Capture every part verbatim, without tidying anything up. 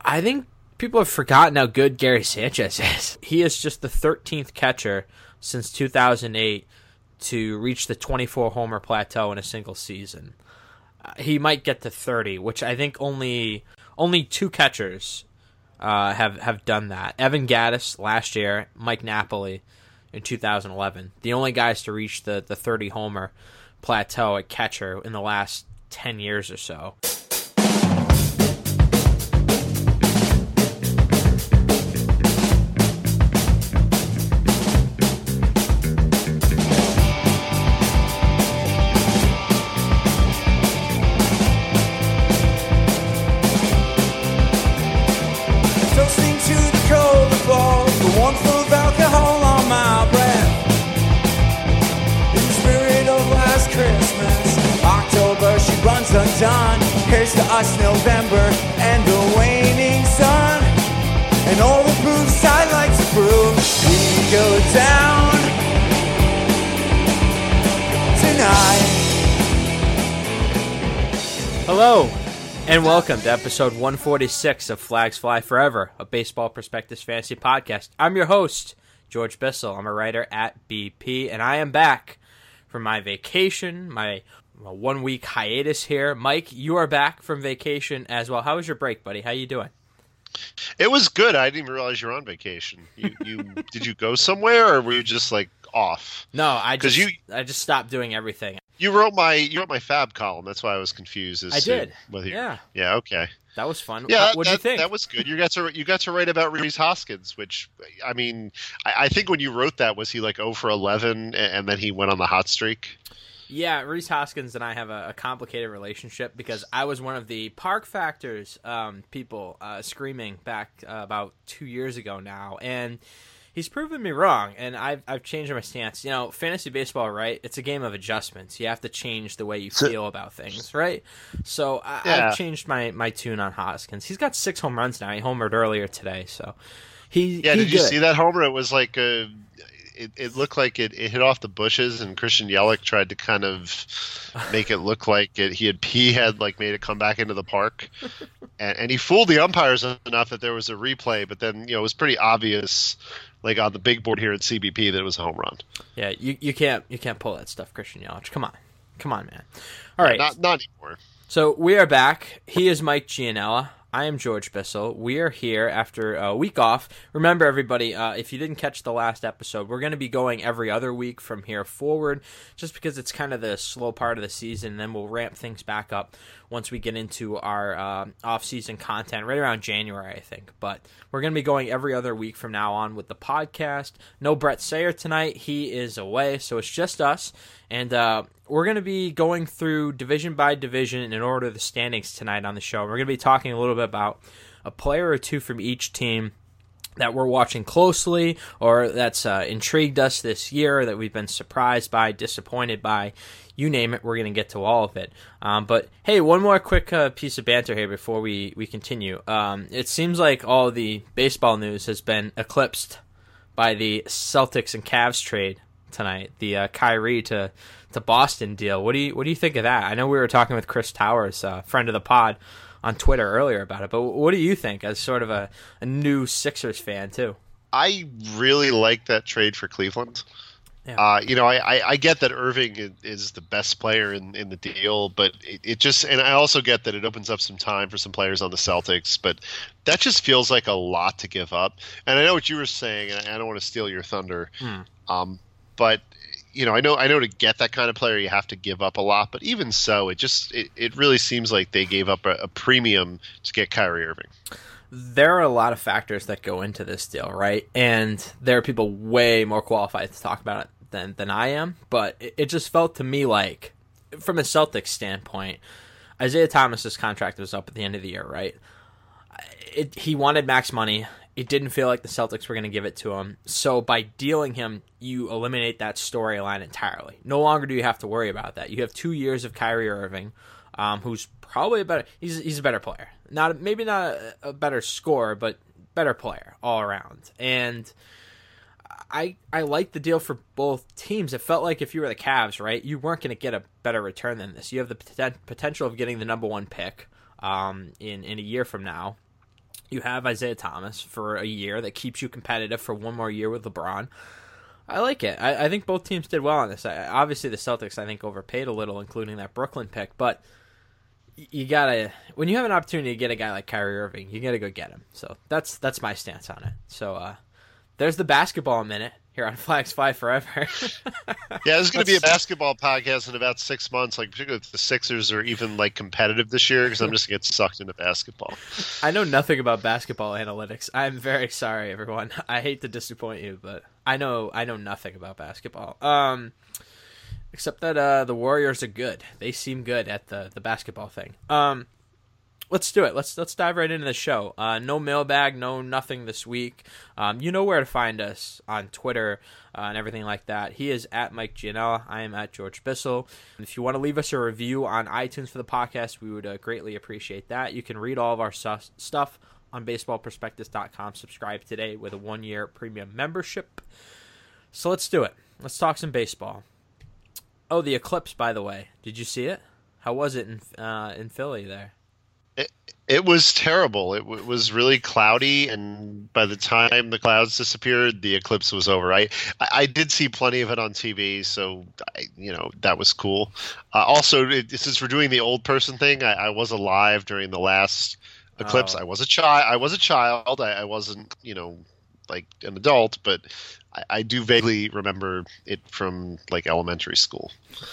I think people have forgotten how good Gary Sanchez is. He is just the thirteenth catcher since two thousand eight to reach the twenty-four homer plateau in a single season. Uh, he might get to thirty, which I think only only two catchers uh, have have done that. Evan Gattis last year, Mike Napoli in two thousand eleven. The only guys to reach the the thirty homer plateau at catcher in the last ten years or so. Undone. Here's to us, November and the waning sun, and all the proofs I like to prove. We go down tonight. Hello, and welcome to episode one forty-six of Flags Fly Forever, a Baseball Prospectus Fantasy Podcast. I'm your host, George Bissell. I'm a writer at B P, and I am back from my vacation, my a one-week hiatus here. Mike, you are back from vacation as well. How was your break, buddy? How you doing? It was good. I didn't even realize you were on vacation. You, you did you go somewhere, or were you just like off? No, I just you, I just stopped doing everything. You wrote my you wrote my Fab column. That's why I was confused. As I to did. Whether yeah. Yeah. Okay. That was fun. Yeah. What do you think? That was good. You got to you got to write about Rhys Hoskins, which I mean, I, I think when you wrote that, was he like oh for eleven, and then he went on the hot streak? Yeah, Rhys Hoskins and I have a, a complicated relationship because I was one of the Park Factors um, people uh, screaming back uh, about two years ago now, and he's proven me wrong, and I've I've changed my stance. You know, fantasy baseball, right? It's a game of adjustments. You have to change the way you feel about things, right? So I, yeah. I've changed my, my tune on Hoskins. He's got six home runs now. He homered earlier today, so he yeah. he Did you good. see that homer? It was like a. It, it looked like it, it hit off the bushes, and Christian Yelich tried to kind of make it look like it, he had he had like made it come back into the park, and, and he fooled the umpires enough that there was a replay. But then you know it was pretty obvious, like on the big board here at C B P, that it was a home run. Yeah, you, you can't you can't pull that stuff, Christian Yelich. Come on, come on, man. All right, yeah, not not anymore. So we are back. He is Mike Gianella. I am George Bissell. We are here after a week off. Remember, everybody, uh, if you didn't catch the last episode, we're going to be going every other week from here forward, just because it's kind of the slow part of the season, and then we'll ramp things back up once we get into our uh, off-season content, right around January, I think. But we're going to be going every other week from now on with the podcast. No Brett Sayer tonight. He is away, so it's just us. And uh, we're going to be going through division by division in order of the standings tonight on the show. We're going to be talking a little bit about a player or two from each team that we're watching closely, or that's uh, intrigued us this year, that we've been surprised by, disappointed by. You name it, we're going to get to all of it. Um, but, hey, one more quick uh, piece of banter here before we, we continue. Um, it seems like all the baseball news has been eclipsed by the Celtics and Cavs trade tonight, the uh, Kyrie to to Boston deal. What do you what do you think of that? I know we were talking with Chris Towers, a uh, friend of the pod, on Twitter earlier about it, but what do you think as sort of a, a new Sixers fan too? I really like that trade for Cleveland. Yeah. Uh, you know, I, I, I get that Irving is the best player in, in the deal, but it, it just, and I also get that it opens up some time for some players on the Celtics, but that just feels like a lot to give up. And I know what you were saying, and I don't want to steal your thunder, Hmm. um, but you know, I know, I know to get that kind of player, you have to give up a lot, but even so, it just, it, it really seems like they gave up a, a premium to get Kyrie Irving. There are a lot of factors that go into this deal, right? And there are people way more qualified to talk about it than, than I am, but it, it just felt to me like, from a Celtics standpoint, Isaiah Thomas's contract was up at the end of the year, right? It, he wanted max money. It didn't feel like the Celtics were going to give it to him. So by dealing him, you eliminate that storyline entirely. No longer do you have to worry about that. You have two years of Kyrie Irving, um, who's probably a better. He's he's a better player. Not maybe not a, a better scorer, but better player all around. And I I like the deal for both teams. It felt like if you were the Cavs, right, you weren't going to get a better return than this. You have the poten- potential of getting the number one pick um, in in a year from now. You have Isaiah Thomas for a year that keeps you competitive for one more year with LeBron. I like it. I, I think both teams did well on this. I, obviously, the Celtics, I think, overpaid a little, including that Brooklyn pick. But you gotta, when you have an opportunity to get a guy like Kyrie Irving, you gotta go get him. So that's that's my stance on it. So uh, there's the basketball minute here on Flags Fly Forever. Yeah, there's going to be a basketball podcast in about six months, like particularly if the Sixers are even like competitive this year, because I'm just going to get sucked into basketball. I know nothing about basketball analytics. I'm very sorry, everyone. I hate to disappoint you, but I know I know nothing about basketball. Um, except that uh, the Warriors are good. They seem good at the, the basketball thing. Um, let's do it. Let's let's dive right into the show. Uh, no mailbag, no nothing this week. Um, you know where to find us on Twitter uh, and everything like that. He is at Mike Gianella. I am at George Bissell. And if you want to leave us a review on iTunes for the podcast, we would uh, greatly appreciate that. You can read all of our su- stuff on baseball prospectus dot com. Subscribe today with a one-year premium membership. So let's do it. Let's talk some baseball. Oh, the eclipse, by the way. Did you see it? How was it in uh, in Philly there? It, it was terrible. It w- was really cloudy, and by the time the clouds disappeared, the eclipse was over. I, I, I did see plenty of it on T V, so I, you know that was cool. Uh, also, it, since we're doing the old person thing, I, I was alive during the last eclipse. Oh. I was a child. I was a child. I, I wasn't, you know, like an adult, but I, I do vaguely remember it from like elementary school.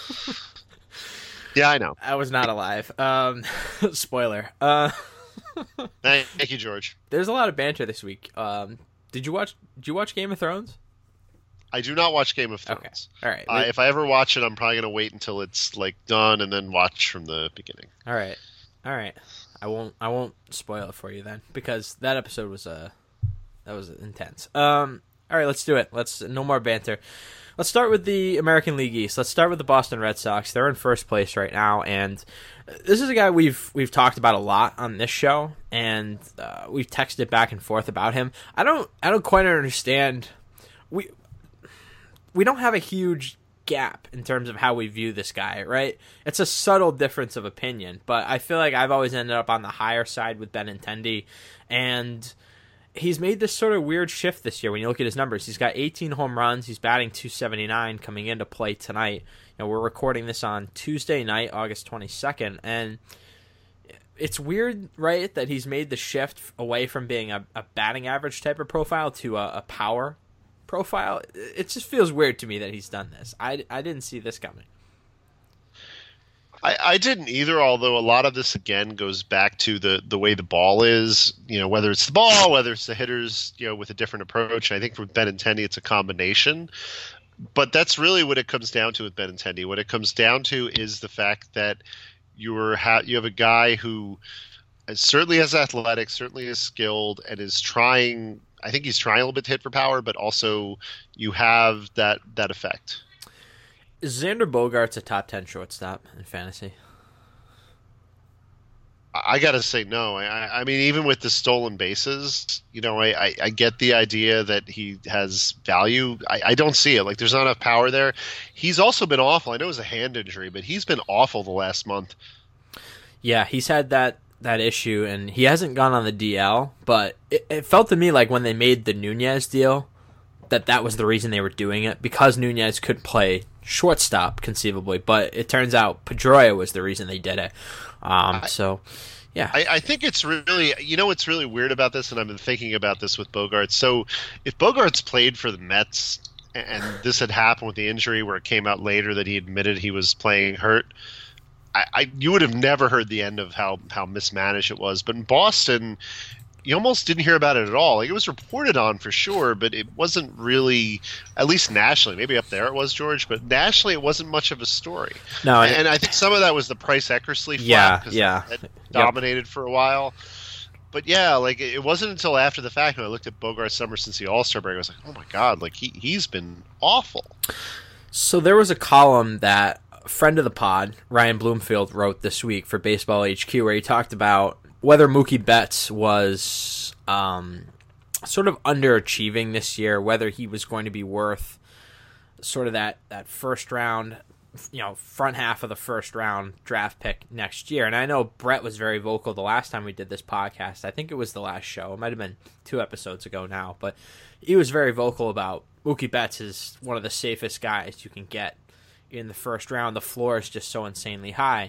Yeah, I know. I was not alive. Um, spoiler. Uh, Thank, thank you, George. there's a lot of banter this week. Um, did you watch? Did you watch Game of Thrones? I do not watch Game of Thrones. Okay. All right. Uh, if I ever watch it, I'm probably going to wait until it's like done and then watch from the beginning. All right. All right. I won't. I won't spoil it for you then, because that episode was uh, that was intense. Um. All right. Let's do it. Let's no more banter. Let's start with the American League East. Let's start with the Boston Red Sox. They're in first place right now, and this is a guy we've we've talked about a lot on this show, and uh, we've texted back and forth about him. I don't I don't quite understand. We we don't have a huge gap in terms of how we view this guy, right? It's a subtle difference of opinion, but I feel like I've always ended up on the higher side with Benintendi, and he's made this sort of weird shift this year when you look at his numbers. He's got eighteen home runs. He's batting two seventy-nine coming into play tonight. You know, we're recording this on Tuesday night, August twenty-second, and it's weird, right, that he's made the shift away from being a, a batting average type of profile to a, a power profile. It just feels weird to me that he's done this. I, I didn't see this coming. I, I didn't either, although a lot of this, again, goes back to the, the way the ball is, you know, whether it's the ball, whether it's the hitters, you know, with a different approach. And I think for Benintendi, it's a combination. But that's really what it comes down to with Benintendi. What it comes down to is the fact that you're ha- you have a guy who certainly has athletics, certainly is skilled, and is trying – I think he's trying a little bit to hit for power, but also you have that, that effect. Is Xander Bogaerts a top ten shortstop in fantasy? I gotta say no. I, I mean, even with the stolen bases, you know, I, I, I get the idea that he has value. I, I don't see it. Like, there's not enough power there. He's also been awful. I know it was a hand injury, but he's been awful the last month. Yeah, he's had that, that issue, and he hasn't gone on the D L, but it, it felt to me like when they made the Nunez deal that that was the reason they were doing it, because Nunez could play shortstop conceivably, but it turns out Pedroia was the reason they did it. Um, I, so, yeah. I, I think it's really, you know what's really weird about this, and I've been thinking about this with Bogaerts. So if Bogaerts played for the Mets, and this had happened with the injury where it came out later that he admitted he was playing hurt, I, I you would have never heard the end of how, how mismanaged it was. But in Boston, you almost didn't hear about it at all. Like, it was reported on for sure, but it wasn't really, at least nationally. Maybe up there it was, George, but nationally it wasn't much of a story. No, and, and I think some of that was the Price Eckersley flap, Yeah, because yeah. that dominated yep. for a while. But yeah, like, it wasn't until after the fact when I looked at Bogaerts' summer since the All-Star break, I was like, oh my god, like he he's been awful. So there was a column that a friend of the pod, Ryan Bloomfield, wrote this week for Baseball H Q, where he talked about whether Mookie Betts was um, sort of underachieving this year, whether he was going to be worth sort of that, that first round you know, front half of the first round draft pick next year. And I know Brett was very vocal the last time we did this podcast. I think it was the last show. It might have been two episodes ago now, but he was very vocal about Mookie Betts is one of the safest guys you can get in the first round. The floor is just so insanely high.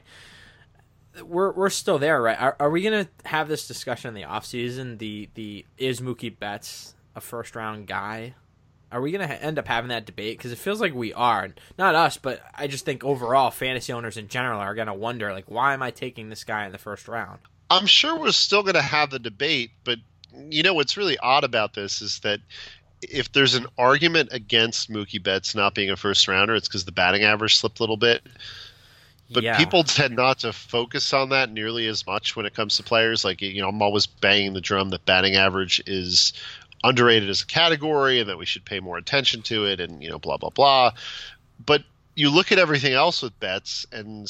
We're we're still there, right? Are, are we going to have this discussion in the offseason? The, the, is Mookie Betts a first round guy? Are we going to end up having that debate? Because it feels like we are. Not us, but I just think overall fantasy owners in general are going to wonder, like, why am I taking this guy in the first round? I'm sure we're still going to have the debate, but you know what's really odd about this is that if there's an argument against Mookie Betts not being a first rounder, it's because the batting average slipped a little bit. But yeah. people tend not to focus on that nearly as much when it comes to players. Like, you know, I'm always banging the drum that batting average is underrated as a category and that we should pay more attention to it and, you know, blah, blah, blah. But you look at everything else with Betts, and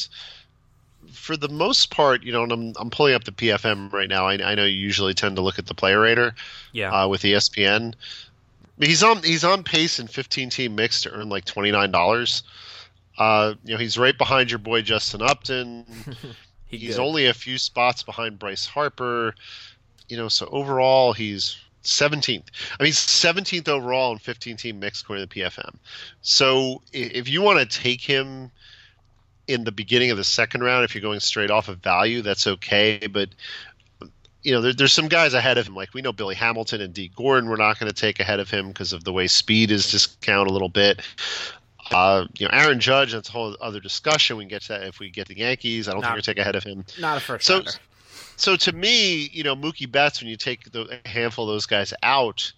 for the most part, you know, and I'm, I'm pulling up the P F M right now. I, I know you usually tend to look at the player rater yeah. uh, with E S P N. He's on he's on pace in fifteen-team mix to earn like twenty-nine dollars. Uh, you know, he's right behind your boy Justin Upton. he he's good. only a few spots behind Bryce Harper. You know, so overall he's seventeenth. I mean, seventeenth overall in fifteen-team mix according to the P F M. So if you want to take him in the beginning of the second round, if you're going straight off of value, that's okay. But you know, there, there's some guys ahead of him. Like we know Billy Hamilton and Dee Gordon we're not going to take ahead of him because of the way speed is discounted a little bit. Uh, you know, Aaron Judge, that's a whole other discussion. We can get to that if we get the Yankees. I don't not, think we're take ahead of him. Not a first so, rounder. So to me, you know, Mookie Betts, when you take the, a handful of those guys out,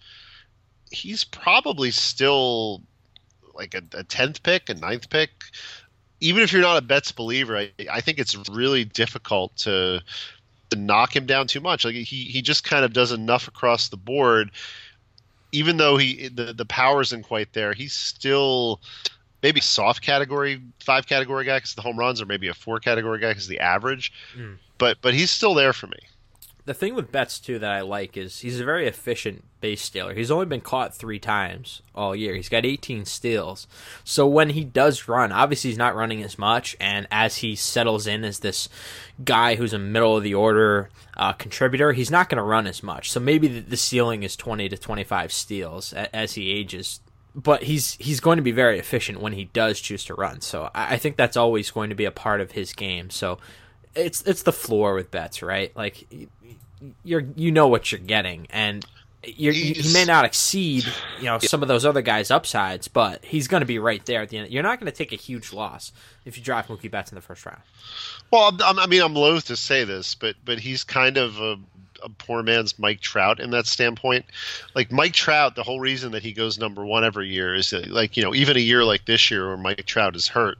he's probably still like a, a tenth pick, a ninth pick. Even if you're not a Betts believer, I, I think it's really difficult to to knock him down too much. Like he he just kind of does enough across the board. Even though he the, the power isn't quite there, he's still maybe soft category, five category guy because the home runs, or maybe a four category guy because the average. Mm. But but he's still there for me. The thing with Betts, too, that I like is he's a very efficient base stealer. He's only been caught three times all year. He's got eighteen steals. So when he does run, obviously he's not running as much, and as he settles in as this guy who's a middle-of-the-order uh, contributor, he's not going to run as much. So maybe the, the ceiling is twenty to twenty-five steals a, as he ages. But he's he's going to be very efficient when he does choose to run. So I, I think that's always going to be a part of his game. So it's it's the floor with Betts, right? Like you're you know what you're getting, and you're, he may not exceed you know some of those other guys' upsides, but he's going to be right there at the end. You're not going to take a huge loss if you draft Mookie Betts in the first round. Well, I'm, I mean, I'm loath to say this, but but he's kind of a, a poor man's Mike Trout in that standpoint. Like Mike Trout, the whole reason that he goes number one every year is that, like, you know, even a year like this year where Mike Trout is hurt,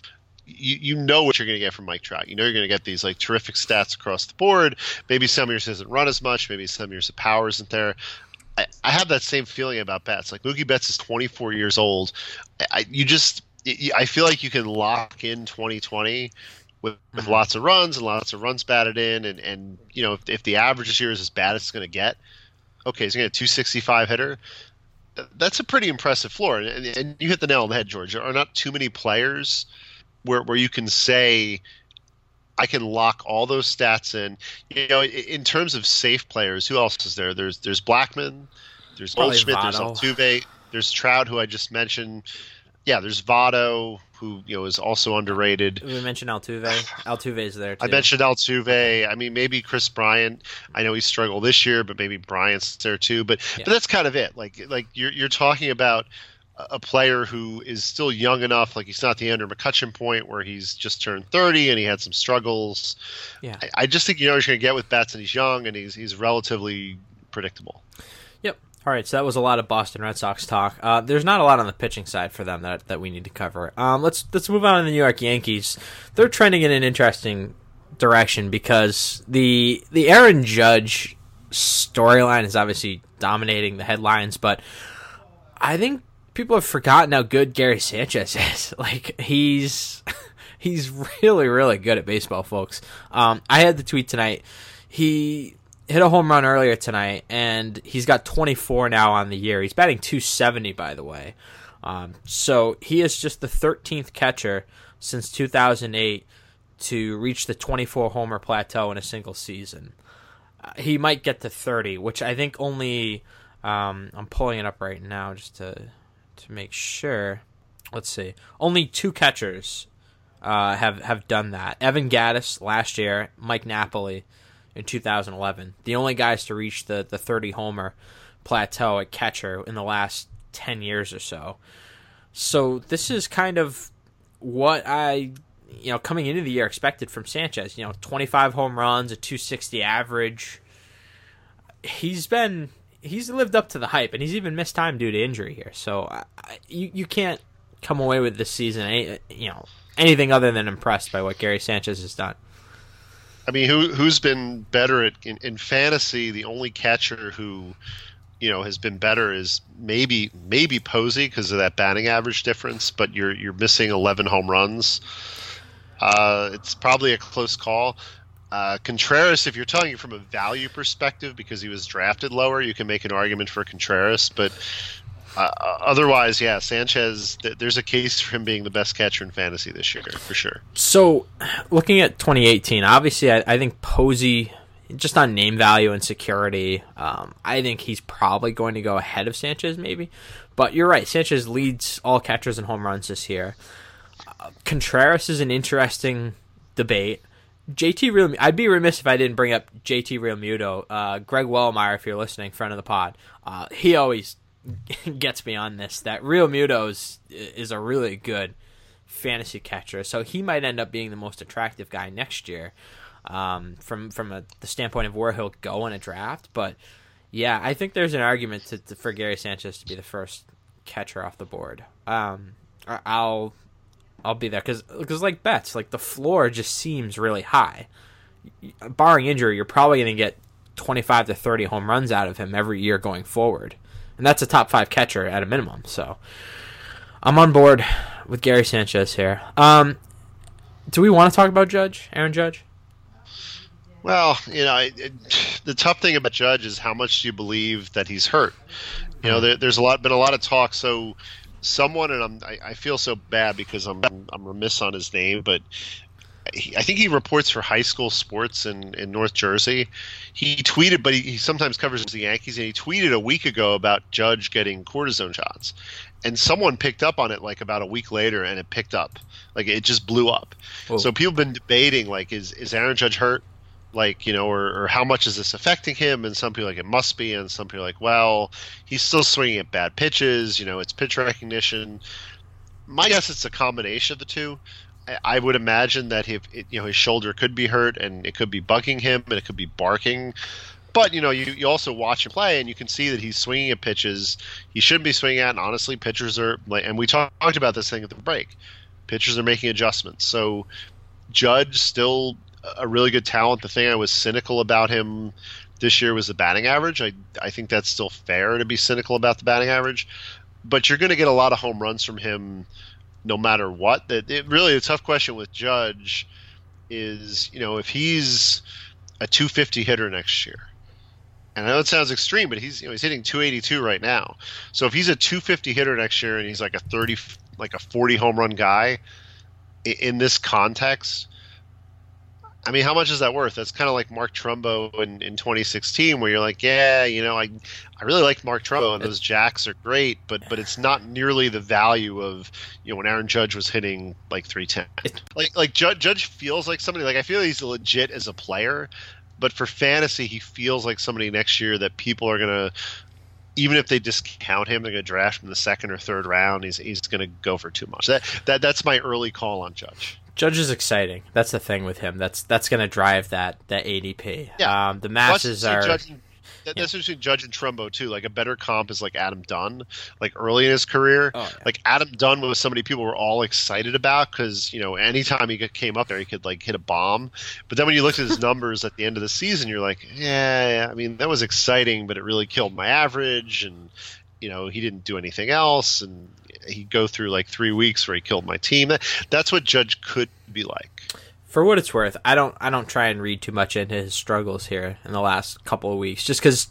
you you know what you're going to get from Mike Trout. You know you're going to get these like terrific stats across the board. Maybe some years he doesn't run as much. Maybe some years the power isn't there. I, I have that same feeling about Betts. Like Mookie Betts is twenty-four years old. I you just I feel like you can lock in twenty twenty with, with mm-hmm. lots of runs and lots of runs batted in, and and you know if, if the average this year is as bad as it's going to get, okay, he's going to get a two sixty-five hitter. That's a pretty impressive floor, and, and you hit the nail on the head, George. There are not too many players where where you can say I can lock all those stats in. You know, in terms of safe players, who else is there? There's there's Blackman, there's Probably Goldschmidt, Votto. There's Altuve, there's Trout, who I just mentioned. Yeah, there's Votto, who you know is also underrated. We mentioned Altuve. Altuve's there too. I mentioned Altuve. I mean, maybe Chris Bryant. I know he struggled this year, but maybe Bryant's there too. But yeah. but that's kind of it. Like like you're you're talking about a player who is still young enough, like he's not the Andrew McCutchen point where he's just turned thirty and he had some struggles. Yeah, I, I just think you know what you're going to get with Betts, and he's young and he's he's relatively predictable. Yep. All right, so that was a lot of Boston Red Sox talk. Uh, there's not a lot on the pitching side for them that that we need to cover. Um, let's let's move on to the New York Yankees. They're trending in an interesting direction because the the Aaron Judge storyline is obviously dominating the headlines, but I think people have forgotten how good Gary Sanchez is. Like he's he's really really good at baseball, folks. Um, I had the tweet tonight. He hit a home run earlier tonight, and he's got twenty-four now on the year. He's batting two seventy, by the way. Um, so he is just the thirteenth catcher since two thousand eight to reach the twenty-four homer plateau in a single season. Uh, he might get to thirty, which I think only um, I'm pulling it up right now just to to make sure. Let's see. Only two catchers uh, have have done that. Evan Gattis last year, Mike Napoli in two thousand eleven. The only guys to reach the the thirty homer plateau at catcher in the last ten years or so. So this is kind of what I, you know, coming into the year expected from Sanchez. You know, twenty-five home runs, a two sixty average. He's been he's lived up to the hype, and he's even missed time due to injury here. So I, you you can't come away with this season, any, you know, anything other than impressed by what Gary Sanchez has done. I mean, who who's been better at in, in fantasy? The only catcher who, you know, has been better is maybe maybe Posey because of that batting average difference. But you're you're missing eleven home runs. Uh, it's probably a close call. Uh, Contreras, if you're telling it from a value perspective, because he was drafted lower, you can make an argument for Contreras. But uh, otherwise, yeah, Sanchez, th- there's a case for him being the best catcher in fantasy this year, for sure. So, looking at twenty eighteen, obviously, I, I think Posey, just on name value and security, um, I think he's probably going to go ahead of Sanchez, maybe. But you're right, Sanchez leads all catchers in home runs this year. Uh, Contreras is an interesting debate. J T Real, I'd be remiss if I didn't bring up J T Realmuto. Uh, Greg Wellmeyer, if you're listening, friend of the pod, uh, he always gets me on this, that Realmuto is, is a really good fantasy catcher, so he might end up being the most attractive guy next year um, from from a, the standpoint of where he'll go in a draft. But, yeah, I think there's an argument to, to, for Gary Sanchez to be the first catcher off the board. Um, I'll... I'll be there because, because like Betts, like the floor just seems really high. Barring injury, you're probably going to get twenty-five to thirty home runs out of him every year going forward, and that's a top five catcher at a minimum. So I'm on board with Gary Sanchez here. Um, do we want to talk about Judge, Aaron Judge? Well, you know, it, it, the tough thing about Judge is how much do you believe that he's hurt. You know, there, there's a lot been a lot of talk. So. Someone, and I'm, I, I feel so bad because I'm I'm remiss on his name, but he, I think he reports for High School Sports in, in North Jersey. He tweeted, but he, he sometimes covers the Yankees, and he tweeted a week ago about Judge getting cortisone shots. And someone picked up on it like about a week later, and it picked up. Like it just blew up. Whoa. So people have been debating, like, is, is Aaron Judge hurt? Like, you know, or, or how much is this affecting him? And some people are like, it must be. And some people are like, well, he's still swinging at bad pitches. You know, it's pitch recognition. My guess it's a combination of the two. I, I would imagine that if it, you know, his shoulder could be hurt and it could be bugging him and it could be barking. But, you know, you, you also watch him play and you can see that he's swinging at pitches he shouldn't be swinging at. And honestly, pitchers are like, and we talk, talked about this thing at the break. Pitchers are making adjustments. So Judge still a really good talent. The thing I was cynical about him this year was the batting average. I I think that's still fair to be cynical about the batting average, but you're going to get a lot of home runs from him no matter what. That it, really a tough question with Judge is, you know, if he's a two fifty hitter next year, and I know it sounds extreme, but he's you know he's hitting two eighty-two right now. So if he's a two fifty hitter next year and he's like a thirty like a forty home run guy in, in this context, I mean, how much is that worth? That's kind of like Mark Trumbo in, in twenty sixteen, where you're like, yeah, you know, I I really like Mark Trumbo, and those jacks are great, but but it's not nearly the value of, you know, when Aaron Judge was hitting like three ten. Like like Judge, Judge feels like somebody, like I feel he's legit as a player, but for fantasy, he feels like somebody next year that people are going to, even if they discount him, they're going to draft him in the second or third round. He's he's going to go for too much. That that That's my early call on Judge. Judge is exciting. That's the thing with him. That's that's going to drive that that A D P. Yeah. Um, the masses are. Judge, that, that's yeah. between Judge and Trumbo too. Like a better comp is like Adam Dunn. Like early in his career, oh, yeah. like Adam Dunn was somebody people were all excited about because you know anytime he came up there, he could like hit a bomb. But then when you looked at his numbers at the end of the season, you're like, yeah, I mean that was exciting, but it really killed my average and. You know, he didn't do anything else, and he'd go through like three weeks where he killed my team. That, that's what Judge could be like. For what it's worth, I don't I don't try and read too much into his struggles here in the last couple of weeks, just because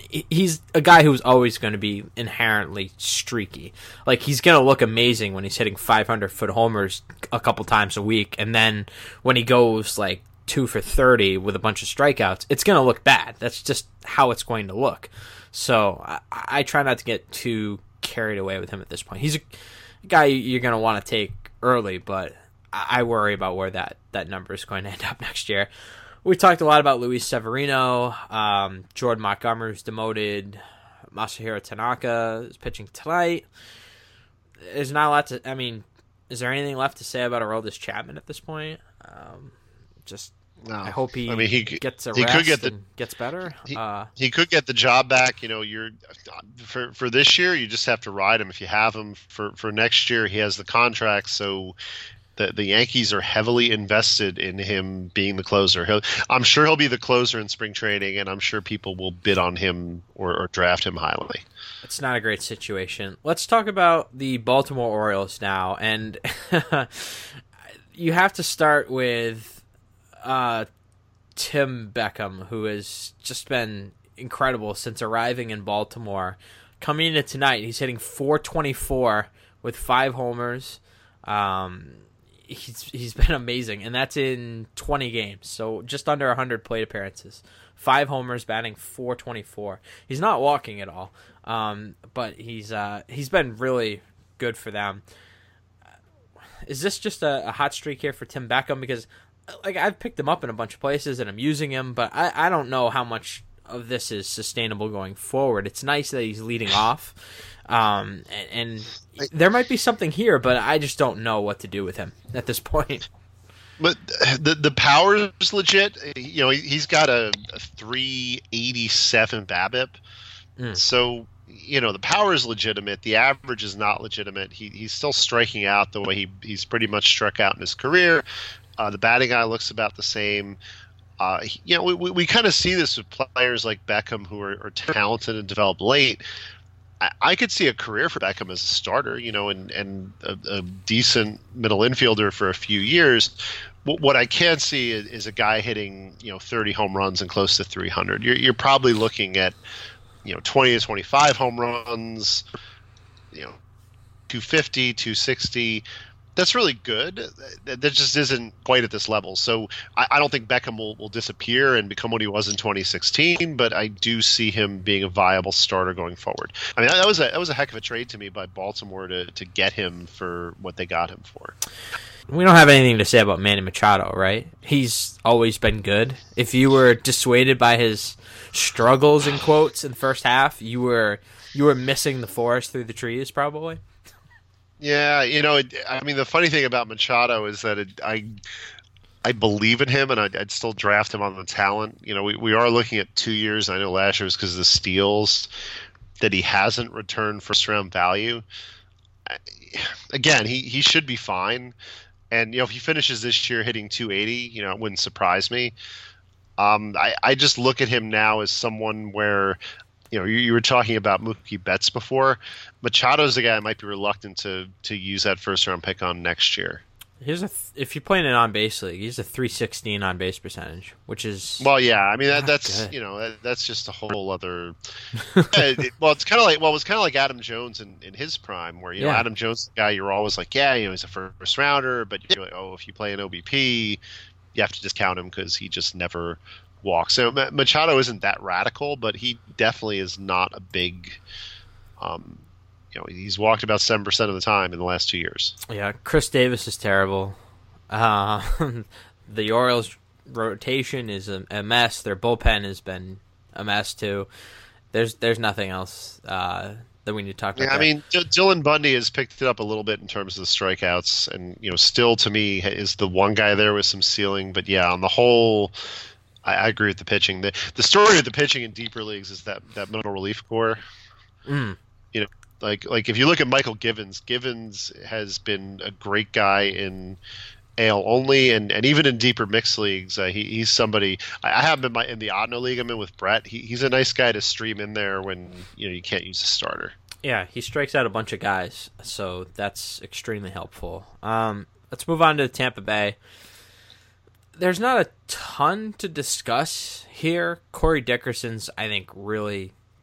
he's a guy who's always going to be inherently streaky. Like, he's going to look amazing when he's hitting five hundred foot homers a couple times a week, and then when he goes like two for thirty with a bunch of strikeouts, it's going to look bad. That's just how it's going to look. So I, I try not to get too carried away with him at this point. He's a guy you're going to want to take early, but I worry about where that, that number is going to end up next year. We talked a lot about Luis Severino. Um, Jordan Montgomery's demoted. Masahiro Tanaka is pitching tonight. There's not a lot to... I mean, is there anything left to say about Aroldis Chapman at this point? Um, just... No. I hope he, I mean, he gets a he rest could get the, and gets better. He, uh, he could get the job back. You know, you're for for this year, you just have to ride him if you have him. For for next year, he has the contract, so the the Yankees are heavily invested in him being the closer. He'll, I'm sure he'll be the closer in spring training, and I'm sure people will bid on him or, or draft him highly. It's not a great situation. Let's talk about the Baltimore Orioles now, and you have to start with Uh, Tim Beckham, who has just been incredible since arriving in Baltimore. Coming into tonight, he's hitting four twenty-four with five homers. Um, he's he's been amazing, and that's in twenty games, so just under one hundred plate appearances. Five homers, batting four twenty-four. He's not walking at all, um, but he's uh, he's been really good for them. Is this just a, a hot streak here for Tim Beckham? Because like, I've picked him up in a bunch of places and I'm using him, but I, I don't know how much of this is sustainable going forward. It's nice that he's leading off, um, and, and there might be something here, but I just don't know what to do with him at this point. But the the power is legit. You know, he's got a, a three eighty-seven BABIP, mm. so you know the power is legitimate. The average is not legitimate. He he's still striking out the way he he's pretty much struck out in his career. Uh, the batting eye looks about the same. Uh, you know, we, we, we kind of see this with players like Beckham who are, are talented and develop late. I, I could see a career for Beckham as a starter, you know, and, and a, a decent middle infielder for a few years. What, what I can see is, is a guy hitting, you know, thirty home runs and close to three hundred. You're, you're probably looking at, you know, twenty to twenty-five home runs, you know, two fifty, two sixty. That's really good. That just isn't quite at this level. So I, I don't think Beckham will, will disappear and become what he was in twenty sixteen, but I do see him being a viable starter going forward. I mean, that was a that was a heck of a trade to me by Baltimore to, to get him for what they got him for. We don't have anything to say about Manny Machado, right? He's always been good. If you were dissuaded by his struggles, in quotes, in the first half, you were you were missing the forest through the trees, probably. Yeah, you know, it, I mean, the funny thing about Machado is that it, I I believe in him, and I'd, I'd still draft him on the talent. You know, we, we are looking at two years. I know last year was because of the steals that he hasn't returned first-round value. Again, he, he should be fine. And, you know, if he finishes this year hitting two eighty, you know, it wouldn't surprise me. Um, I, I just look at him now as someone where – you know, you, you were talking about Mookie Betts before. Machado's the guy I might be reluctant to to use that first round pick on next year. Here's a th- if you're playing an on base league, he's a three sixteen on base percentage, which is well, yeah. I mean, that, that's good. You know, that, that's just a whole other. it, well, it's kind of like well, it was kind of like Adam Jones in, in his prime, where you know yeah. Adam Jones, is the guy you're always like, yeah, you know, he's a first rounder, but you're like, oh, if you play an O B P, you have to discount him because he just never walk. So Machado isn't that radical, but he definitely is not a big. Um, you know, he's walked about seven percent of the time in the last two years. Yeah, Chris Davis is terrible. Uh, the Orioles' rotation is a, a mess. Their bullpen has been a mess too. There's there's nothing else uh, that we need to talk about. Yeah, I mean, D- Dylan Bundy has picked it up a little bit in terms of the strikeouts, and you know, still to me is the one guy there with some ceiling. But yeah, on the whole. I agree with the pitching. The the story of the pitching in deeper leagues is that, that middle relief core. Mm. You know, like like if you look at Michael Givens, Givens has been a great guy in A L only, and, and even in deeper mixed leagues, uh, he, he's somebody. I, I have him in, my, in the Otno league I'm in with Brett. He, he's a nice guy to stream in there when you know you can't use a starter. Yeah, he strikes out a bunch of guys, so that's extremely helpful. Um, let's move on to Tampa Bay. There's not a ton to discuss here. Corey Dickerson's, I think, really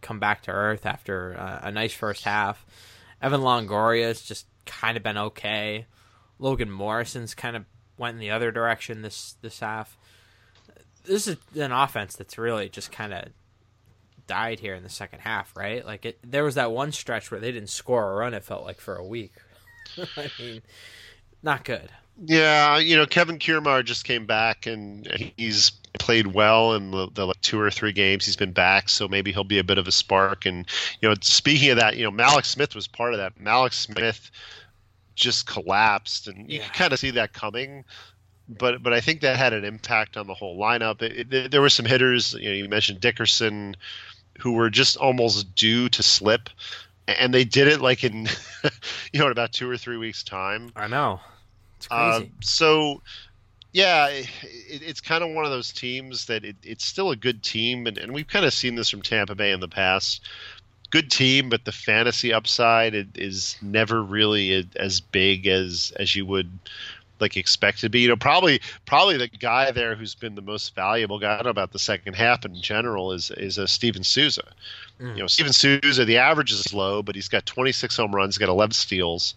come back to earth after uh, a nice first half. Evan Longoria's just kind of been okay. Logan Morrison's kind of went in the other direction this this half. This is an offense that's really just kind of died here in the second half, right? Like it, there was that one stretch where they didn't score a run. It felt like for a week. I mean, not good. Yeah, you know, Kevin Kiermaier just came back and he's played well in the, the like two or three games he's been back, so maybe he'll be a bit of a spark. And you know, speaking of that, you know, Malik Smith was part of that. Malik Smith just collapsed, and you Yeah. can kind of see that coming. But but I think that had an impact on the whole lineup. It, it, there were some hitters, you know, you mentioned Dickerson, who were just almost due to slip, and they did it like in, you know, in about two or three weeks' time. I know. It's Uh, crazy. so, yeah, it, it's kind of one of those teams that it, it's still a good team, and, and we've kind of seen this from Tampa Bay in the past. Good team, but the fantasy upside it, is never really as big as as you would like expect to be. You know, probably probably the guy there who's been the most valuable guy. I don't know about the second half in general is is a Steven Souza. Mm. You know, Steven Souza, the average is low, but he's got twenty-six home runs, he's got eleven steals.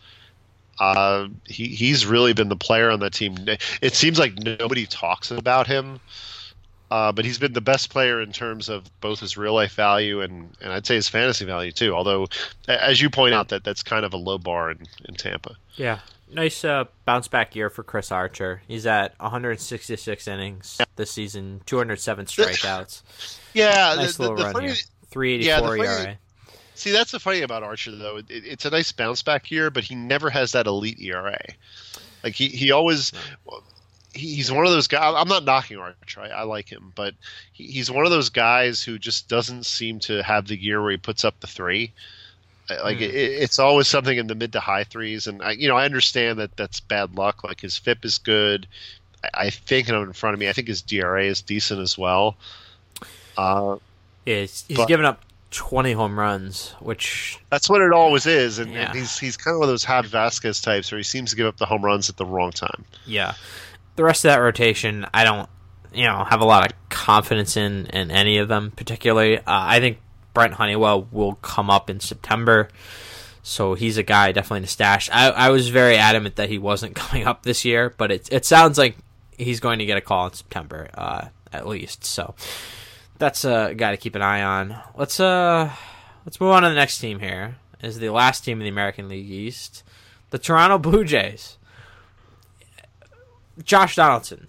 Uh, he he's really been the player on that team. It seems like nobody talks about him, uh, but he's been the best player in terms of both his real life value and, and I'd say his fantasy value too. Although, as you point out, that that's kind of a low bar in, in Tampa. Yeah. Nice uh, bounce back year for Chris Archer. He's at one hundred sixty-six innings this season, two hundred seven strikeouts. Yeah, Nice the, little the run funny, here. three yeah, the eighty-four funny- E R A. See, that's the funny about Archer, though. It, it's a nice bounce back year, but he never has that elite E R A. Like he, he always, he, he's one of those guys. I'm not knocking Archer. I, I like him, but he, he's one of those guys who just doesn't seem to have the year where he puts up the three. Like Hmm. it, it's always something in the mid to high threes, and I, you know, I understand that that's bad luck. Like his F I P is good. I, I think, and I'm in front of me, I think his D R A is decent as well. Uh, Yeah, he's, he's But- given up twenty home runs, which That's what it always is, and, Yeah. and he's he's kind of one of those Javi Vasquez types where he seems to give up the home runs at the wrong time. yeah. The rest of that rotation, I don't, you know, have a lot of confidence in in any of them particularly. Uh, I think Brent Honeywell will come up in September, so he's a guy definitely to stash. I, I was very adamant that he wasn't coming up this year, but it it sounds like he's going to get a call in September, uh, at least. So that's a guy to keep an eye on. Let's uh let's move on to the next team here. Is the last team in the American League East, the Toronto Blue Jays. Josh Donaldson.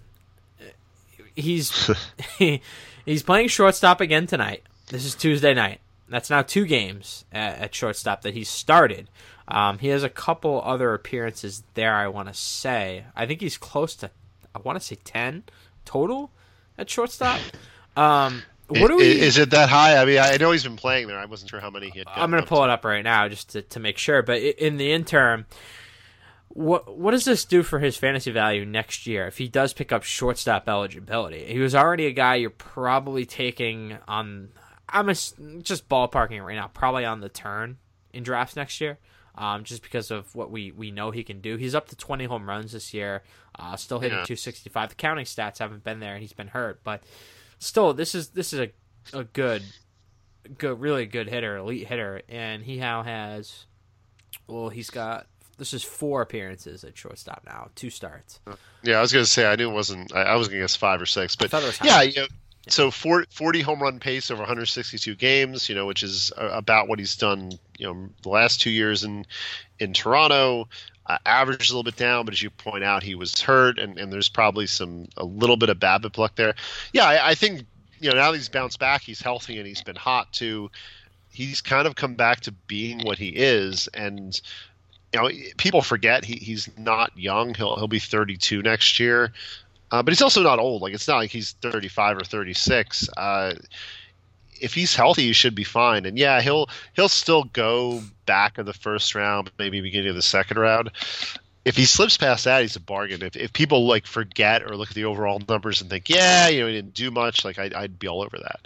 He's he, he's playing shortstop again tonight. This is Tuesday night. That's now two games at, at shortstop that he's started. Um, he has a couple other appearances there, I want to say. I think he's close to, I want to say ten total at shortstop. Um, what do we? Is, is it that high? I mean, I know he's been playing there. I wasn't sure how many he had. I'm going to pull it up right now just to, to make sure. But i- in the interim, what what does this do for his fantasy value next year if he does pick up shortstop eligibility? He was already a guy you're probably taking on. I'm just ballparking right now, probably on the turn in drafts next year, um, just because of what we, we know he can do. He's up to twenty home runs this year, uh, still hitting Yeah. two sixty-five. The counting stats haven't been there, and he's been hurt, but still, this is this is a a good, good, really good hitter, elite hitter, and he now has, well, he's got. This is four appearances at shortstop now, two starts. Yeah, I was going to say I knew it wasn't. I, I was going to guess five or six, but thought it was yeah, high. you know, so for, forty home run pace over one hundred sixty-two games, you know, which is uh, about what he's done, you know, the last two years in in Toronto. Uh, average is a little bit down, but as you point out, he was hurt, and, and there's probably some a little bit of BABIP luck there. Yeah, I, I think you know now that he's bounced back, he's healthy and he's been hot too. He's kind of come back to being what he is, and you know people forget he, he's not young. He'll he'll be thirty-two next year. Uh, but he's also not old. Like it's not like he's thirty-five or thirty-six. Uh, if he's healthy, he should be fine. And yeah, he'll he'll still go back in the first round, maybe beginning of the second round. If he slips past that, he's a bargain. If if people like forget or look at the overall numbers and think, yeah, you know, he didn't do much, like I, I'd be all over that.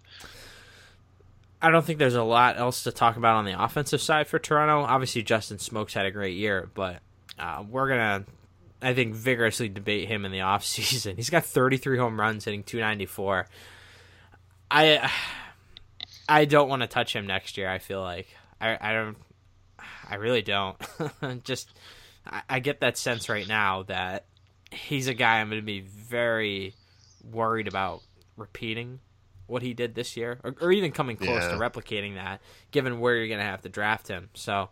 I don't think there's a lot else to talk about on the offensive side for Toronto. Obviously, Justin Smoak's had a great year, but uh, we're gonna. I think vigorously debate him in the offseason. He's got thirty-three home runs, hitting two ninety-four. I I don't want to touch him next year. I feel like I, I don't. I really don't. Just I, I get that sense right now that he's a guy I'm going to be very worried about repeating what he did this year, or, or even coming close yeah. to replicating that, given where you're going to have to draft him. So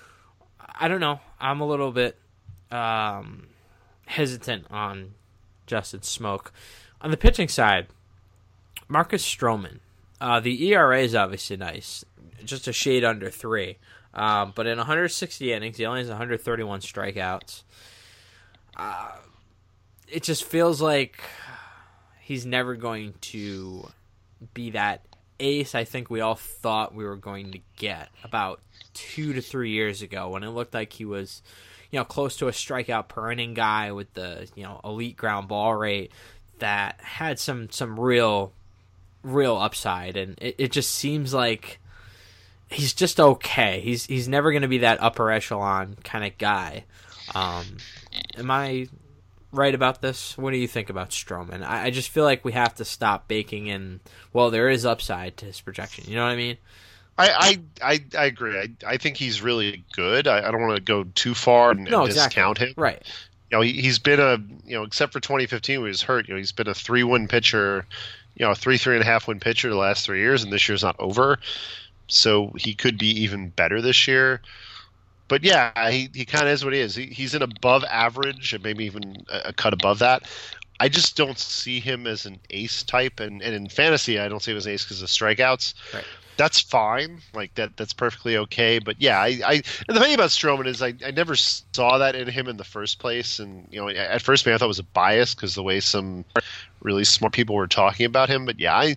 I don't know. I'm a little bit um, hesitant on Justin Smoak. On the pitching side, Marcus Stroman. Uh, the E R A is obviously nice, just a shade under three. Um, but in one hundred sixty innings, he only has one hundred thirty-one strikeouts. Uh, it just feels like he's never going to be that ace I think we all thought we were going to get about two to three years ago, when it looked like he was, you know, close to a strikeout per inning guy with the, you know, elite ground ball rate that had some some real real upside. And it, it just seems like he's just okay. He's he's never going to be that upper echelon kind of guy. Um, am I right about this? What do you think about Stroman? I, I just feel like we have to stop baking in, well, there is upside to his projection. You know what I mean? I I, I, I agree. I, I think he's really good. I, I don't want to go too far and, no, and exactly. discount him. Right. You know, he, he's been a, you know, except for twenty fifteen when he was hurt, you know, he's been a three-win pitcher, you know, a three, three and a half win pitcher the last three years, and this year's not over. So he could be even better this year. But yeah, he, he kind of is what he is. He, he's an above average, and maybe even a, a cut above that. I just don't see him as an ace type, and, and in fantasy, I don't see him as an ace because of strikeouts. Right. That's fine, like that. That's perfectly okay. But yeah, I, I and the thing about Stroman is I, I never saw that in him in the first place, and you know, at first maybe I thought it was a bias because the way some really smart people were talking about him. But yeah, I.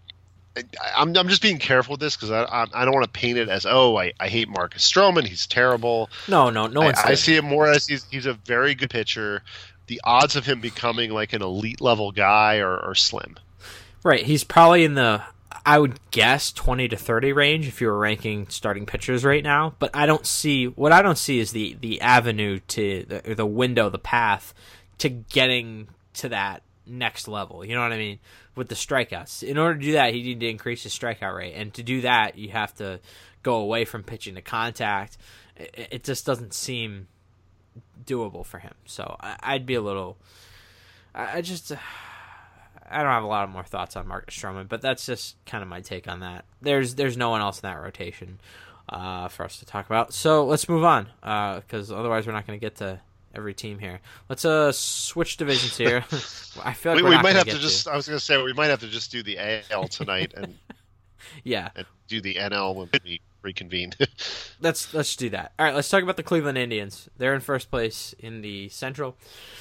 I'm I'm just being careful with this because I, I I don't want to paint it as, oh, I, I hate Marcus Stroman, he's terrible. No, no, no one's I, I see it more as he's he's a very good pitcher. The odds of him becoming like an elite level guy are, are slim. Right, he's probably in the, I would guess, twenty to thirty range if you were ranking starting pitchers right now. But I don't see, what I don't see is the, the avenue to, the, or the window, the path to getting to that next level. You know what I mean? With the strikeouts. In order to do that, he needed to increase his strikeout rate. And to do that, you have to go away from pitching to contact. It, it just doesn't seem doable for him. So I, I'd be a little... I, I just... Uh, I don't have a lot of more thoughts on Marcus Stroman, but that's just kind of my take on that. There's there's no one else in that rotation uh, for us to talk about. So let's move on, because uh, otherwise we're not going to get to every team here. Let's uh switch divisions here. I feel like we, we're we not might have to to just. To. I was going to say we might have to just do the A L tonight and yeah, and do the N L when we reconvene. let's let's do that. All right, let's talk about the Cleveland Indians. They're in first place in the Central.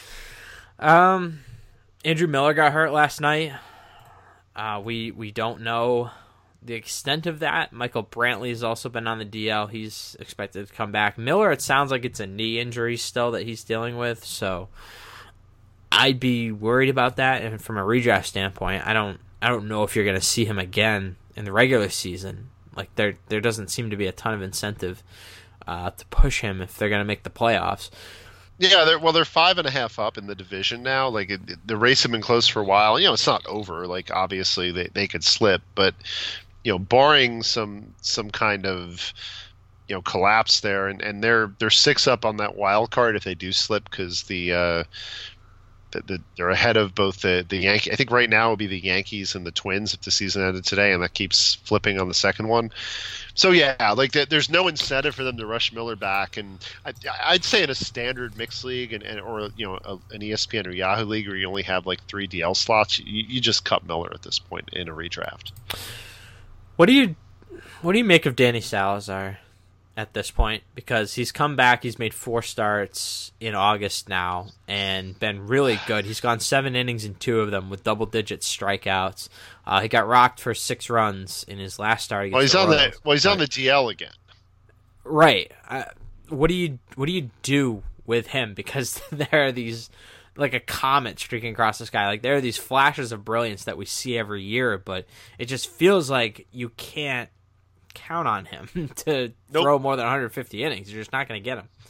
Um, Andrew Miller got hurt last night. Uh, we we don't know the extent of that. Michael Brantley has also been on the D L. He's expected to come back. Miller, it sounds like it's a knee injury still that he's dealing with, so I'd be worried about that. And from a redraft standpoint, I don't I don't know if you're going to see him again in the regular season. Like there there doesn't seem to be a ton of incentive uh, to push him if they're going to make the playoffs. Yeah, they're, well, they're five and a half up in the division now. Like it, the race had been close for a while. You know, it's not over. Like obviously they, they could slip, but you know, barring some some kind of you know collapse there, and, and they're they're six up on that wild card if they do slip because the, uh, the the they're ahead of both the the Yankee. I think right now it would be the Yankees and the Twins if the season ended today, and that keeps flipping on the second one. So yeah, like the, there's no incentive for them to rush Miller back, and I, I'd say in a standard mixed league and, and or you know a, an E S P N or Yahoo league where you only have like three D L slots, you, you just cut Miller at this point in a redraft. What do you what do you make of Danny Salazar at this point? Because he's come back, he's made four starts in August now and been really good. He's gone seven innings in two of them with double-digit strikeouts. Uh, he got rocked for six runs in his last start against Well, he's the on Royals. the well, he's on the D L again. Right. Uh, what do you what do you do with him? Because there are these like a comet streaking across the sky. Like there are these flashes of brilliance that we see every year, but it just feels like you can't count on him to nope. throw more than one hundred fifty innings. You're just not going to get him.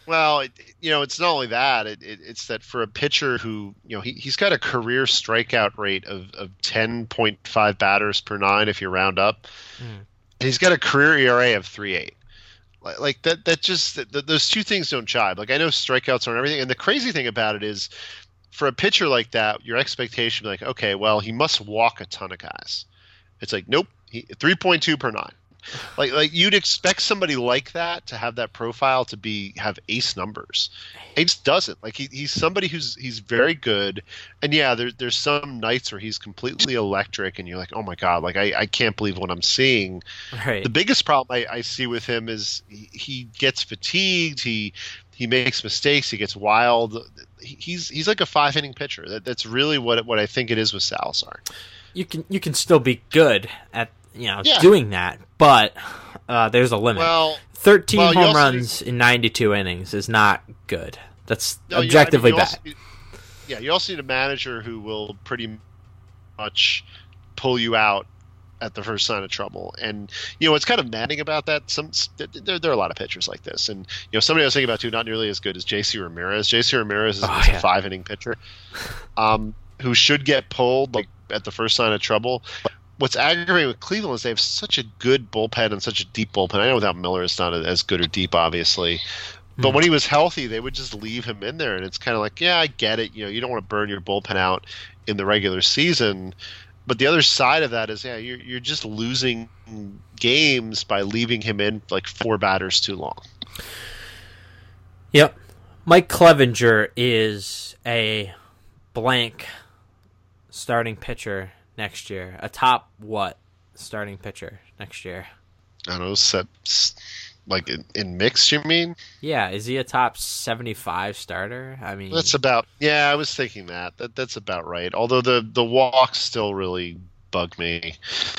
Well, it, you know, it's not only that. It, it, it's that for a pitcher who, you know, he, he's got a career strikeout rate of, of ten point five batters per nine if you round up. Mm. And he's got a career E R A of three point eight. Like, like that, that just, that, those two things don't jibe. Like, I know strikeouts aren't everything. And the crazy thing about it is, for a pitcher like that, your expectation, like, okay, well, he must walk a ton of guys. It's like, nope, he, three point two per nine. Like, like you'd expect somebody like that to have that profile to be have ace numbers. He just doesn't. Like he, he's somebody who's he's very good, and yeah, there's there's some nights where he's completely electric, and you're like, oh my god, like I, I can't believe what I'm seeing. Right. The biggest problem I, I see with him is he, he gets fatigued. He he makes mistakes. He gets wild. He, he's he's like a five inning pitcher. That, that's really what what I think it is with Salazar. You can you can still be good at. You know, yeah. doing that, but uh, there's a limit. Well, thirteen well, home runs need... in ninety-two innings is not good. That's no, objectively yeah, I mean, bad. Need, yeah, you also need a manager who will pretty much pull you out at the first sign of trouble. And you know, what's kind of maddening about that, some there, there are a lot of pitchers like this. And you know, somebody I was thinking about too, not nearly as good as J C Ramirez. J C Ramirez is, oh, is yeah. a five inning pitcher, um, who should get pulled like at the first sign of trouble. What's aggravating with Cleveland is they have such a good bullpen and such a deep bullpen. I know without Miller, it's not as good or deep, obviously. But mm. when he was healthy, they would just leave him in there, and it's kind of like, yeah, I get it. You know, you don't want to burn your bullpen out in the regular season. But the other side of that is, yeah, you're you're just losing games by leaving him in like four batters too long. Yep, Mike Clevinger is a blank starting pitcher next year. A top what starting pitcher next year? I don't know, set, like in, in mix, you mean? Yeah, is he a top seventy-five starter? I mean, that's about. Yeah, I was thinking that. That that's about right. Although the the walks still really bug me.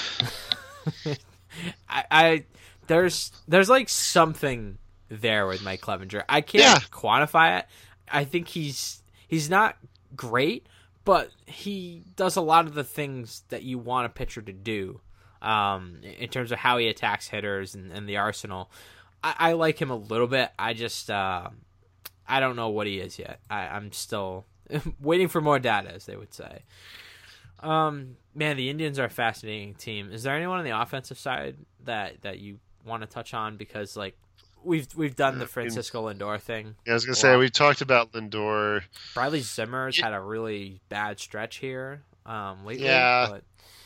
I, I there's there's like something there with Mike Clevinger. I can't yeah. quantify it. I think he's he's not great, but he does a lot of the things that you want a pitcher to do, um, in terms of how he attacks hitters and, and the arsenal. I, I like him a little bit. I just uh, I don't know what he is yet. I, I'm still waiting for more data, as they would say. Um, man, the Indians are a fascinating team. Is there anyone on the offensive side that, that you want to touch on? Because like we've we've done the Francisco Lindor thing. Yeah, I was gonna say we talked about Lindor. Bradley Zimmer's had a really bad stretch here um, lately. Yeah, but...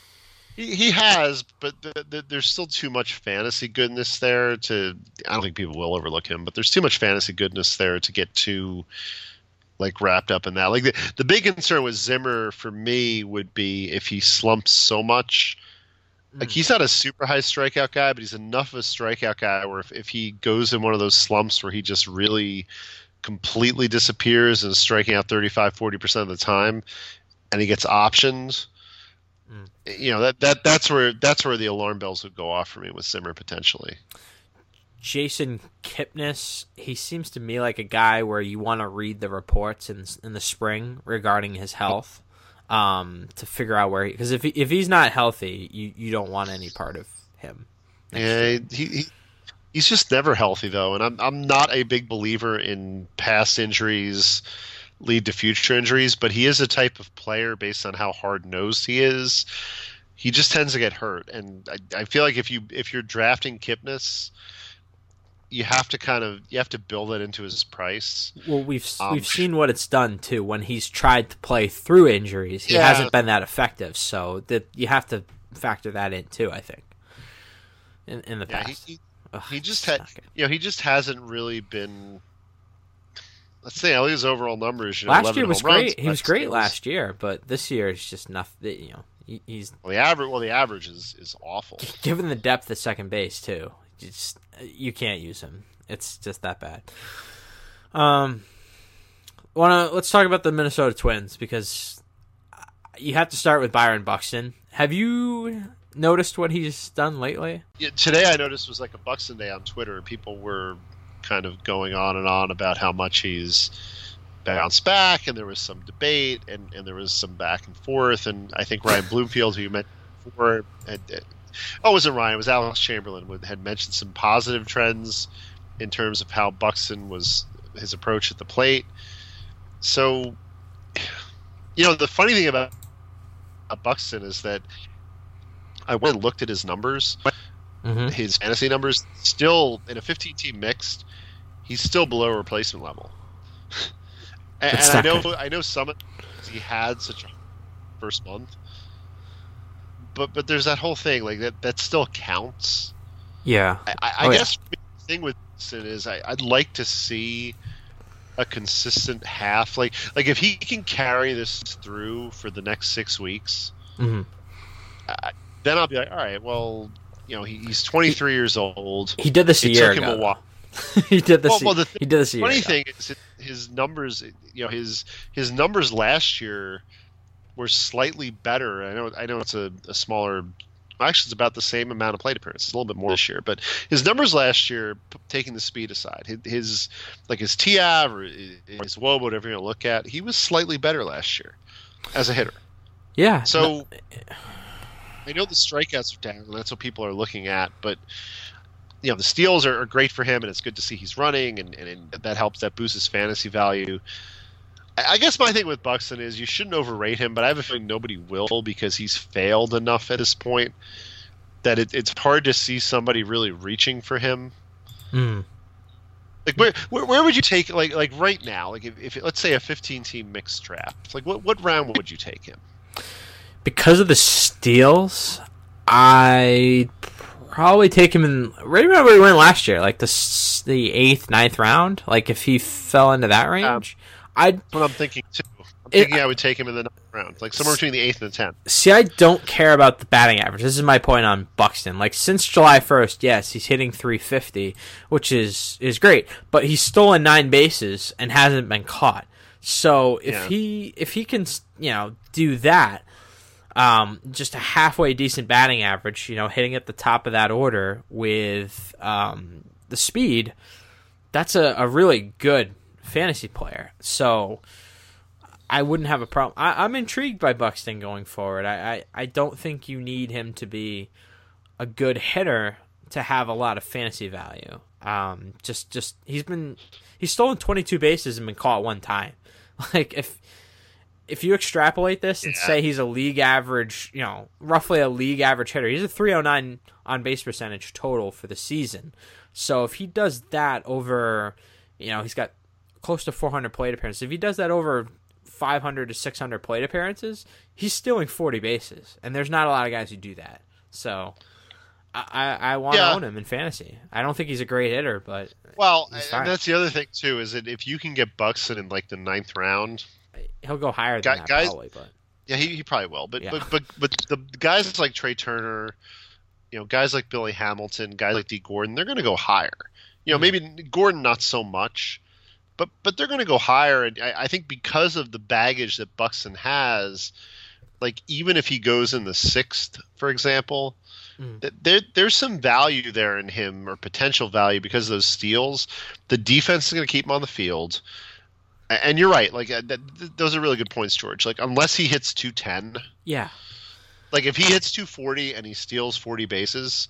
he he has, but the, the, there's still too much fantasy goodness there to. I don't think people will overlook him, but there's too much fantasy goodness there to get too like wrapped up in that. Like the the big concern with Zimmer for me would be if he slumps so much. Like, he's not a super high strikeout guy, but he's enough of a strikeout guy where if, if he goes in one of those slumps where he just really completely disappears and is striking out thirty-five, forty percent of the time, and he gets optioned, mm. you know, that, that that's where that's where the alarm bells would go off for me with Zimmer potentially. Jason Kipnis, he seems to me like a guy where you want to read the reports in, in the spring regarding his health. Um, to figure out where he, because if he, if he's not healthy, you, you don't want any part of him. Yeah, he, he he's just never healthy though, and I'm I'm not a big believer in past injuries lead to future injuries, but he is a type of player based on how hard nosed he is. He just tends to get hurt, and I, I feel like if you if you're drafting Kipnis, you have to kind of you have to build it into his price. Well, we've um, we've seen what it's done too when he's tried to play through injuries. He yeah. hasn't been that effective, so that you have to factor that in too. I think in in the yeah, past, he, he, Ugh, he just had you know he just hasn't really been. Let's say, I look at his overall numbers. You know, last year was great. Runs, he was great last year, but this year is just nothing. You know, he, he's well, the average. Well, the average is, is awful. Given the depth at second base too, you just you can't use him. It's just that bad. Um, wanna let's talk about the Minnesota Twins because you have to start with Byron Buxton. Have you noticed what he's done lately? Yeah, today I noticed was like a Buxton day on Twitter. People were kind of going on and on about how much he's bounced back, and there was some debate, and, and there was some back and forth, and I think Ryan Bloomfield, who you met before, had, had, oh, it wasn't Ryan, it was Alex Chamberlain, had mentioned some positive trends in terms of how Buxton was his approach at the plate. So, you know, the funny thing about Buxton is that I went and looked at his numbers, mm-hmm. his fantasy numbers. Still in a fifteen-team mixed, he's still below replacement level. and and I know, good. I know, some he had such a first month, but but there's that whole thing like that that still counts. Yeah, I, I, oh, I guess yeah. the thing with Buxton is I, I'd like to see a consistent half, like like if he can carry this through for the next six weeks, mm-hmm. uh, then I'll be like, all right, well, you know, he, he's twenty-three he, years old. He did this a it year took ago. him a while. he did this. Well, well, the th- he did this a year funny ago. thing is his numbers. You know, his his numbers last year were slightly better. I know, I know, it's a, a smaller. Actually, it's about the same amount of plate appearances, a little bit more this year. But his numbers last year, taking the speed aside, his, his like his T A V or his W O B, whatever you want to look at, he was slightly better last year as a hitter. Yeah. So no. I know the strikeouts are down, and that's what people are looking at. But you know, the steals are, are great for him, and it's good to see he's running, and, and, and that helps. That boosts his fantasy value. I guess my thing with Buxton is you shouldn't overrate him, but I have a feeling nobody will because he's failed enough at this point that it, it's hard to see somebody really reaching for him. Mm. Like where, where where would you take like like right now? Like if, if let's say a fifteen-team mixed draft, like what what round would you take him? Because of the steals, I probably take him in right around where he went last year, like the the eighth, ninth round. Like if he fell into that range. Um, I'd, what I'm thinking too. I'm thinking it, I would take him in the ninth round, like somewhere between the eighth and the tenth. See, I don't care about the batting average. This is my point on Buxton. Like since July first, yes, he's hitting three fifty, which is is great, but he's stolen nine bases and hasn't been caught. So if yeah. he if he can, you know, do that, um, just a halfway decent batting average, you know, hitting at the top of that order with um, the speed, that's a, a really good fantasy player. So I wouldn't have a problem. I, I'm intrigued by Buxton going forward. I, I, I don't think you need him to be a good hitter to have a lot of fantasy value. Um, just just he's been he's stolen twenty-two bases and been caught one time. Like if if you extrapolate this and yeah. say he's a league average, you know, roughly a league average hitter, he's a three oh nine on base percentage total for the season. So if he does that over, you know, he's got close to four hundred plate appearances. If he does that over five hundred to six hundred plate appearances, he's stealing forty bases, and there's not a lot of guys who do that. So I, I, I want to yeah. own him in fantasy. I don't think he's a great hitter, but well, and that's the other thing too is that if you can get Buxton in like the ninth round, he'll go higher than guys, that guys, probably. But yeah, he, he probably will. But, yeah. but but but the guys like Trey Turner, you know, guys like Billy Hamilton, guys like D. Gordon, they're going to go higher. You know, maybe Gordon not so much. But but they're going to go higher, and I, I think because of the baggage that Buxton has, like even if he goes in the sixth, for example, mm. there there's some value there in him or potential value because of those steals. The defense is going to keep him on the field, and you're right. Like that, those are really good points, George. Like unless he hits two ten, yeah. Like if he hits two forty and he steals forty bases.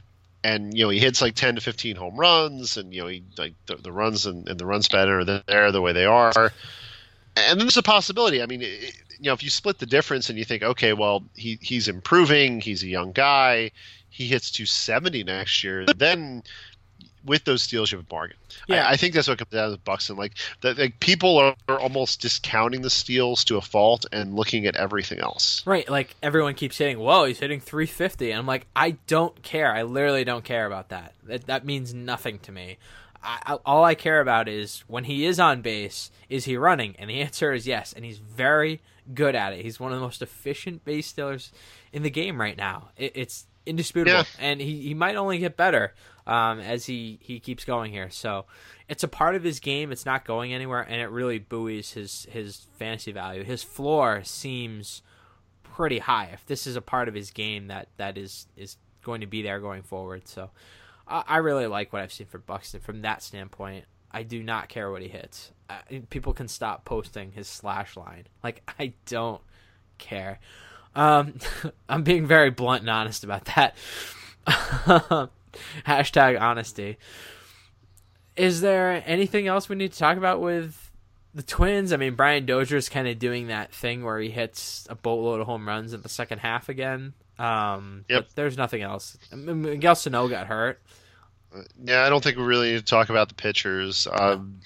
And you know he hits like ten to fifteen home runs, and you know he like the, the runs and, and the runs better are there the way they are, and then there's a possibility. I mean, it, you know, if you split the difference and you think, okay, well he he's improving, he's a young guy, he hits two seventy next year, then with those steals you have a bargain. Yeah, I, I think that's what comes down to Buxton. Like, the, like people are, are almost discounting the steals to a fault and looking at everything else. Right, like everyone keeps saying, "Whoa, he's hitting three fifty," and I'm like, I don't care. I literally don't care about that. That, that means nothing to me. I, I, all I care about is when he is on base, is he running? And the answer is yes, and he's very good at it. He's one of the most efficient base stealers in the game right now. It, it's indisputable, yeah. and he, he might only get better um, as he, he keeps going here. So it's a part of his game. It's not going anywhere, and it really buoys his, his fantasy value. His floor seems pretty high if this is a part of his game that, that is, is going to be there going forward. So I, I really like what I've seen from Buxton from that standpoint. I do not care what he hits. I, people can stop posting his slash line. Like, I don't care. Um, I'm being very blunt and honest about that. Hashtag honesty. Is there anything else we need to talk about with the Twins? I mean, Brian Dozier's kind of doing that thing where he hits a boatload of home runs in the second half again. Um, Yep. But there's nothing else. Miguel Sano got hurt. Yeah, I don't think we really need to talk about the pitchers. Um,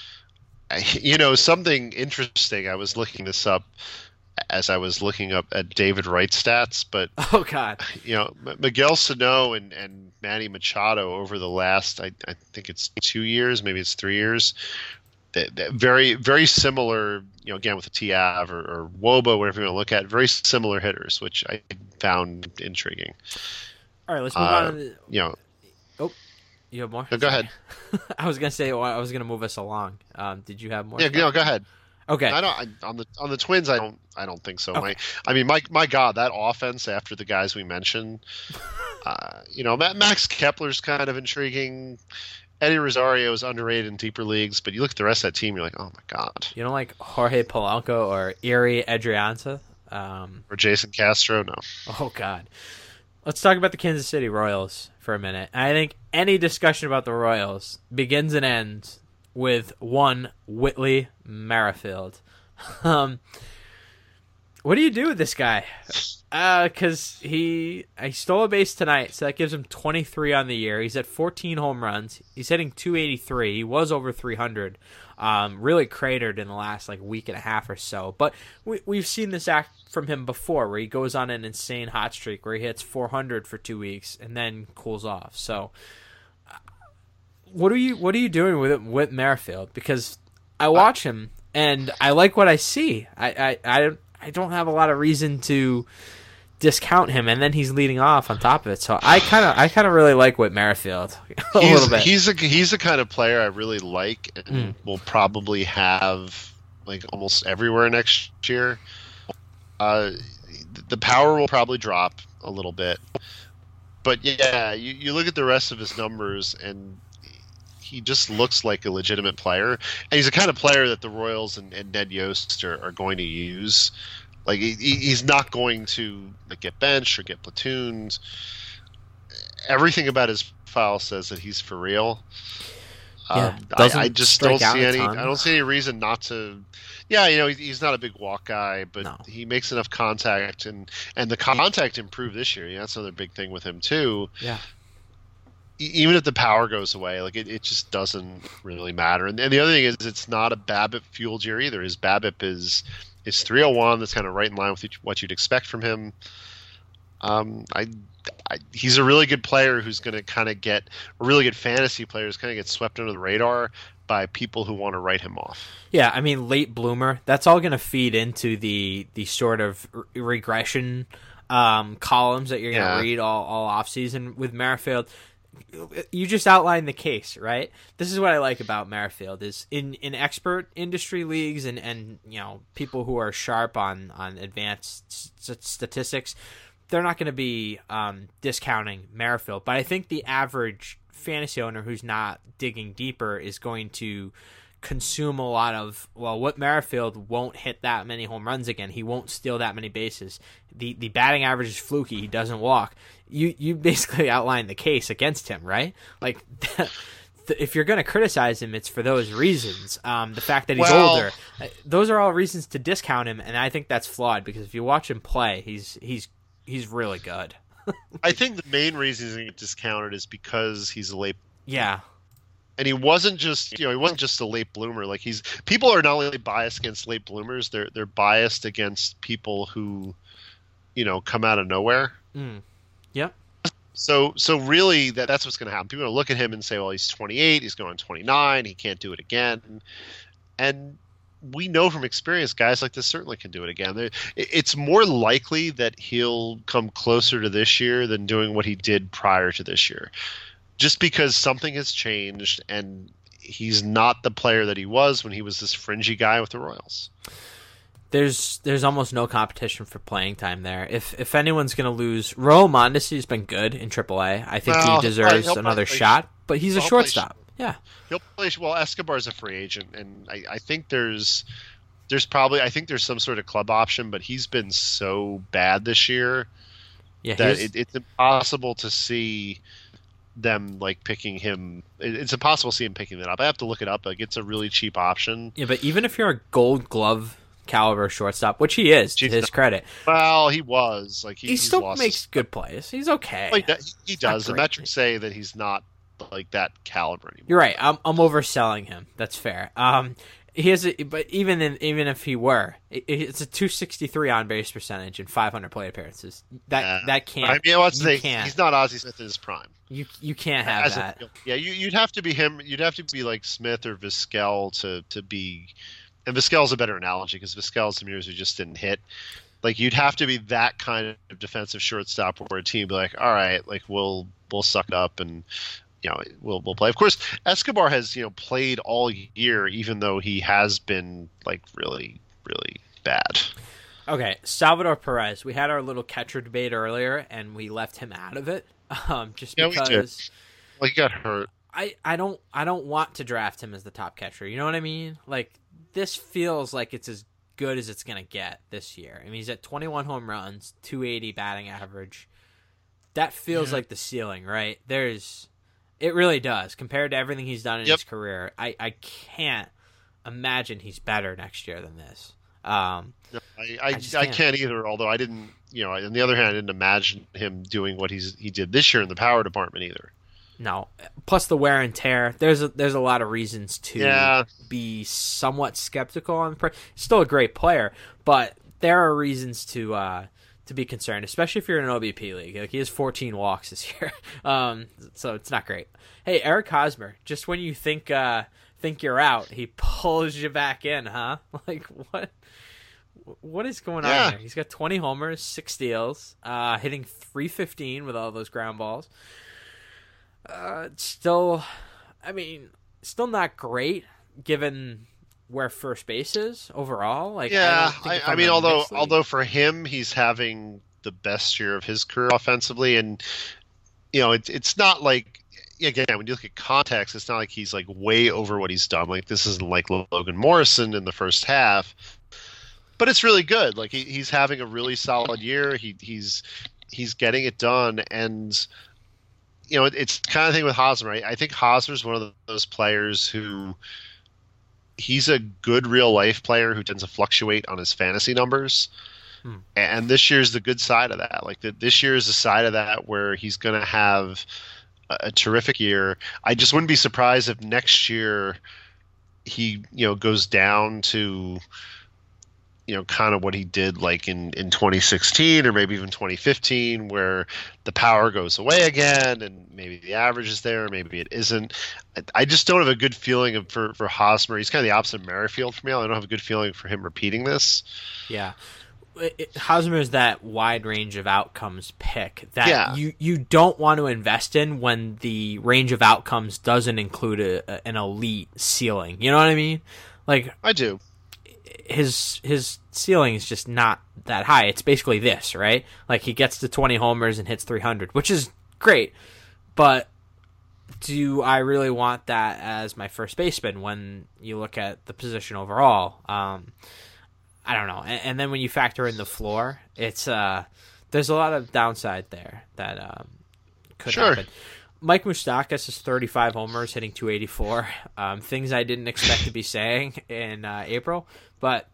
I, you know, something interesting. I was looking this up as I was looking up at David Wright stats, but Oh, God. you know, M- Miguel Sano and, and Manny Machado over the last, I, I think it's two years, maybe it's three years. They, they, very, very similar. You know, again with the T A V or, or WOBA, whatever you want to look at, very similar hitters, which I found intriguing. All right, let's move Uh, on. To, You know, oh, you have more? no, go ahead. I was gonna say well, I was gonna move us along. Um, did you have more? Yeah, no, go ahead. Okay. I don't I, on the on the Twins. I don't. I don't think so. Okay. My, I mean, my my God, that offense after the guys we mentioned. uh, you know, Ma- Max Kepler's kind of intriguing. Eddie Rosario is underrated in deeper leagues, but you look at the rest of that team, you're like, oh my God. You don't like Jorge Polanco or Erie Adrianza? Um, Or Jason Castro, no. oh, God. Let's talk about the Kansas City Royals for a minute. I think any discussion about the Royals begins and ends with one Whitley Merrifield. Um, what do you do with this guy? Because uh, he he stole a base tonight, so that gives him twenty-three on the year. He's at fourteen home runs. He's hitting two eighty-three. He was over three hundred. Um, really cratered in the last like week and a half or so. But we, we've seen this act from him before, where he goes on an insane hot streak, where he hits four hundred for two weeks and then cools off. So, uh, what are you what are you doing with it with Merrifield? Because I watch him and I like what I see. I I I don't I don't have a lot of reason to discount him, and then he's leading off on top of it. So I kind of I kind of really like Whit Merrifield a he's, little bit. He's a he's the kind of player I really like, and Mm. will probably have like almost everywhere next year. Uh, the power will probably drop a little bit, but yeah, you, you look at the rest of his numbers, and he just looks like a legitimate player. And he's the kind of player that the Royals and, and Ned Yost are, are going to use. Like he, he's not going to like, get benched or get platooned. Everything about his file says that he's for real. Yeah, um, doesn't I, I just strike don't out see a any. ton. I don't see any reason not to. Yeah, you know, he's, he's not a big walk guy, but No. he makes enough contact, and and the contact improved this year. Yeah, that's another big thing with him too. Yeah. E- Even if the power goes away, like it, it just doesn't really matter. And, and the other thing is, it's not a BABIP fueled year either. His BABIP is is three oh one. That's kind of right in line with what you'd expect from him. Um, I, I he's a really good player who's going to kind of get a really good fantasy player who's kind of get swept under the radar by people who want to write him off. Yeah, I mean, late bloomer. That's all going to feed into the the sort of re- regression um, columns that you're going to Yeah. read all all off season with Merrifield. You just outlined the case, right? This is what I like about Merrifield is in, in expert industry leagues and, and you know people who are sharp on on advanced s- statistics, they're not going to be um, discounting Merrifield. But I think the average fantasy owner who's not digging deeper is going to consume a lot of, well, Whit Merrifield won't hit that many home runs again. He won't steal that many bases. The the batting average is fluky. He doesn't walk. You you basically outlined the case against him, right? Like, if you're going to criticize him, it's for those reasons. Um, the fact that he's Well- older, uh, those are all reasons to discount him, and I think that's flawed because if you watch him play, he's he's he's really good. I think the main reason he's going to get discounted is because he's a late. Yeah. And he wasn't just, you know, he wasn't just a late bloomer. Like he's, people are not only biased against late bloomers, they're they're biased against people who, you know, come out of nowhere. Mm. Yep. So so really, that that's what's going to happen. People are going to look at him and say, well, he's twenty-eight, he's going twenty-nine, he can't do it again. And we know from experience, guys like this certainly can do it again. There- it- It's more likely that he'll come closer to this year than doing what he did prior to this year. Just because something has changed and he's not the player that he was when he was this fringy guy with the Royals. There's there's almost no competition for playing time there. If if anyone's going to lose, Raul Mondesi's been good in triple A. I think Well, he deserves he'll another probably- shot, but he's a he'll play- shortstop. Yeah. He'll play well. Escobar's a free agent, and I, I think there's there's probably I think there's some sort of club option, but he's been so bad this year Yeah, that he's- it, it's impossible to see them like picking him. It's impossible to see him picking that up. I have to look it up. Like it's a really cheap option. Yeah, but even if you're a Gold Glove caliber shortstop, which he is, to his credit. Well, he was like he, he still lost makes his, good plays. He's okay. Well, he, he does. The metrics say that he's not like that caliber anymore. You're right. I'm I'm overselling him. That's fair. Um, he has, a, but even in, even if he were, it, it's a two sixty-three on base percentage and five hundred plate appearances. That yeah. that can't. I mean, what's you the, can't. He's not Ozzie Smith in his prime. You you can't have As that. A, yeah, you, you'd have to be him. You'd have to be like Smith or Vizquel to to be. And Vizquel's a better analogy because Vizquel's some years who just didn't hit. Like you'd have to be that kind of defensive shortstop where a team be like, all right, like we'll we'll suck it up and you know we'll we'll play. Of course, Escobar has you know played all year, even though he has been like really really bad. Okay, Salvador Perez. We had our little catcher debate earlier, and we left him out of it, um, just yeah, because. We did. Well, he got hurt. I, I don't I don't want to draft him as the top catcher. You know what I mean? Like this feels like it's as good as it's gonna get this year. I mean, he's at twenty-one home runs, two eighty batting average. That feels yeah. like the ceiling, right? There's, it really does compared to everything he's done in yep. his career. I, I can't imagine he's better next year than this. Um, no, I I, I, can't. I can't either. Although I didn't, you know, on the other hand, I didn't imagine him doing what he's he did this year in the power department either. No, plus the wear and tear. There's a, there's a lot of reasons to yeah. be somewhat skeptical on. Pre- Still a great player, but there are reasons to uh, to be concerned, especially if you're in an O B P league. Like he has fourteen walks this year, um, so it's not great. Hey, Eric Hosmer, just when you think uh, think you're out, he pulls you back in, huh? Like what? What is going yeah. on here? He's got twenty homers, six steals, uh, hitting three fifteen with all those ground balls. Uh, still, I mean, still not great given where first base is overall. Like, yeah, I, I, I mean, although although for him, he's having the best year of his career offensively, and you know, it's it's not like again when you look at context, it's not like he's like way over what he's done. Like this isn't like Logan Morrison in the first half, but it's really good. Like he, he's having a really solid year. He he's he's getting it done, and. You know, it's the kind of thing with Hosmer. Right? I think Hosmer's one of those players who he's a good real life player who tends to fluctuate on his fantasy numbers. Hmm. And this year's the good side of that. Like the, this year is the side of that where he's going to have a, a terrific year. I just wouldn't be surprised if next year he, you know, goes down to, you know, kind of what he did like in, in twenty sixteen or maybe even twenty fifteen, where the power goes away again and maybe the average is there, maybe it isn't. I just don't have a good feeling of, for, for Hosmer. He's kind of the opposite of Merrifield for me. I don't have a good feeling for him repeating this. Yeah. It, Hosmer is that wide range of outcomes pick that yeah. you, you don't want to invest in when the range of outcomes doesn't include a, a, an elite ceiling. You know what I mean? Like I do. His his ceiling is just not that high. It's basically this, right? Like he gets to twenty homers and hits three hundred, which is great. But do I really want that as my first baseman when you look at the position overall? Um, I don't know. And, and then when you factor in the floor, it's uh, there's a lot of downside there that um, could sure. happen. Mike Moustakas is thirty-five homers, hitting two eighty-four. Um, things I didn't expect to be saying in uh, April, but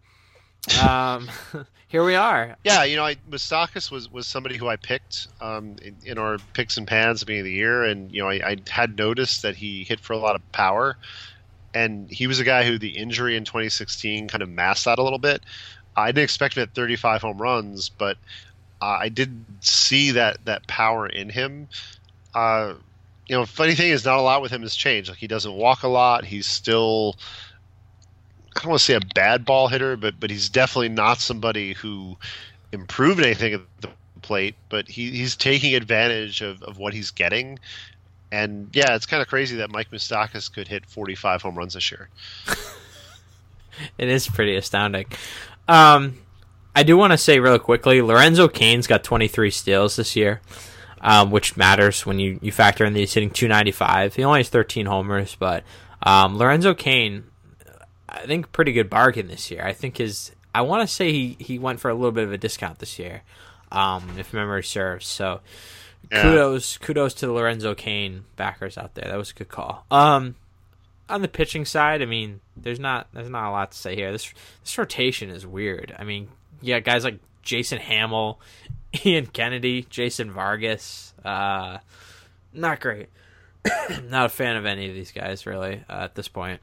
um, here we are. Yeah, you know, I, Moustakas was, was somebody who I picked um, in, in our picks and pans at the beginning of the year, and you know, I, I had noticed that he hit for a lot of power, and he was a guy who the injury in twenty sixteen kind of masked that a little bit. I didn't expect him at thirty-five home runs, but uh, I did see that that power in him. Uh, You know, funny thing is, not a lot with him has changed. Like he doesn't walk a lot. He's still, I don't want to say a bad ball hitter, but but he's definitely not somebody who improved anything at the plate. But he, he's taking advantage of, of what he's getting. And yeah, it's kind of crazy that Mike Moustakas could hit forty-five home runs this year. It is pretty astounding. Um, I do want to say real quickly, Lorenzo Cain's got twenty-three steals this year. Um, which matters when you, you factor in that he's hitting two ninety-five. He only has thirteen homers, but um, Lorenzo Cain, I think, pretty good bargain this year. I think his, I want to say he, he went for a little bit of a discount this year, um, if memory serves. So Yeah. Kudos, kudos to the Lorenzo Cain backers out there. That was a good call. Um, on the pitching side, I mean, there's not there's not a lot to say here. This this rotation is weird. I mean, yeah, guys like Jason Hamill, Ian Kennedy, Jason Vargas, uh, not great. Not a fan of any of these guys really uh, at this point.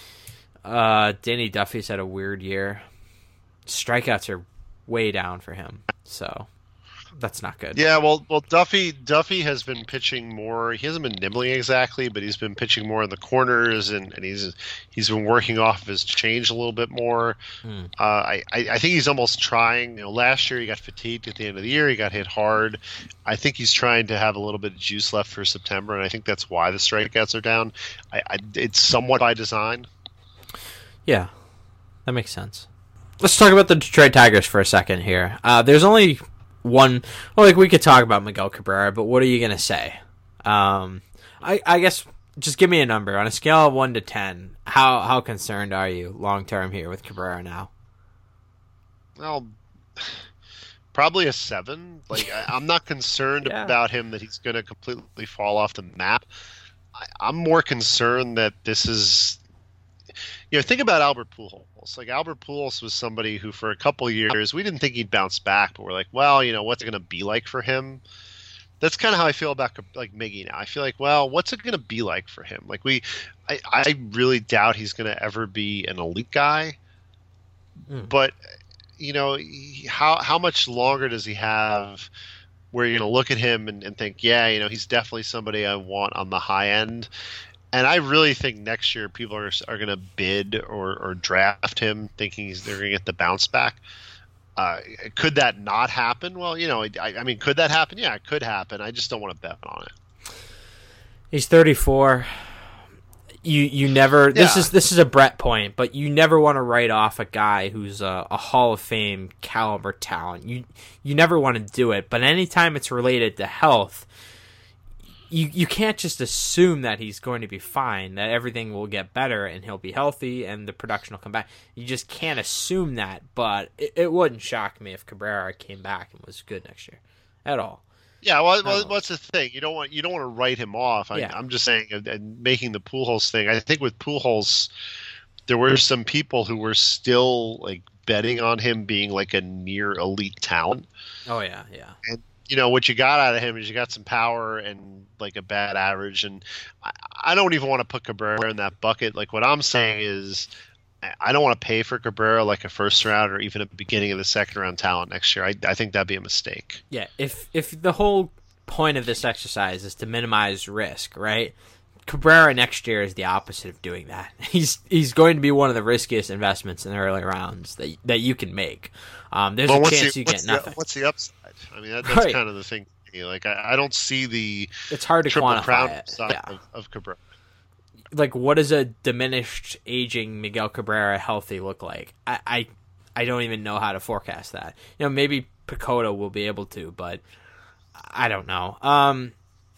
Uh, Danny Duffy's had a weird year. Strikeouts are way down for him, so. That's not good. Yeah, well, well, Duffy Duffy has been pitching more. He hasn't been nibbling exactly, but he's been pitching more in the corners, and, and he's he's been working off of his change a little bit more. Hmm. Uh, I I think he's almost trying. You know, last year he got fatigued at the end of the year. He got hit hard. I think he's trying to have a little bit of juice left for September, and I think that's why the strikeouts are down. I, I it's somewhat by design. Yeah, that makes sense. Let's talk about the Detroit Tigers for a second here. Uh, there's only one, well, like we could talk about Miguel Cabrera, but what are you gonna say? Um, I, I guess just give me a number on a scale of one to ten. How how concerned are you long term here with Cabrera now? Well, probably a seven. Like I, I'm not concerned yeah. about him that he's going to completely fall off the map. I, I'm more concerned that this is. You know, think about Albert Pujols. Like Albert Pujols was somebody who, for a couple of years, we didn't think he'd bounce back, but we're like, well, you know, what's it going to be like for him? That's kind of how I feel about like Miggy now. I feel like, well, what's it going to be like for him? Like we, I, I really doubt he's going to ever be an elite guy. Mm. But you know, he, how how much longer does he have? Where you're going to look at him and, and think, yeah, you know, he's definitely somebody I want on the high end. And I really think next year people are are going to bid or, or draft him thinking he's, they're going to get the bounce back. Uh, could that not happen? Well, you know, I, I mean, could that happen? Yeah, it could happen. I just don't want to bet on it. He's thirty-four. You you never yeah. this is this is a Brett point, but you never want to write off a guy who's a, a Hall of Fame caliber talent. You you never want to do it, but anytime it's related to health, You you can't just assume that he's going to be fine, that everything will get better and he'll be healthy and the production will come back. You just can't assume that, but it, it wouldn't shock me if Cabrera came back and was good next year at all. Yeah, well, well what's the thing? You don't want you don't want to write him off. I, yeah. I'm just saying, and making the Pujols thing. I think with Pujols, there were some people who were still like betting on him being like a near elite talent. Oh yeah, yeah. And you know what you got out of him is you got some power and like a bad average, and I, I don't even want to put Cabrera in that bucket. Like what I'm saying is, I don't want to pay for Cabrera like a first round or even a beginning of the second round talent next year. I, I think that'd be a mistake. Yeah, if if the whole point of this exercise is to minimize risk, right? Cabrera next year is the opposite of doing that. He's he's going to be one of the riskiest investments in the early rounds that that you can make. Um, there's well, a chance the, you get the, nothing. What's the upside? I mean, that, that's right. kind of the thing. Like, I, I don't see the it's hard to triple quantify crown it. side Yeah. of, of Cabrera. Like, what does a diminished, aging Miguel Cabrera healthy look like? I, I, I don't even know how to forecast that. You know, maybe Picoto will be able to, but I don't know. Um,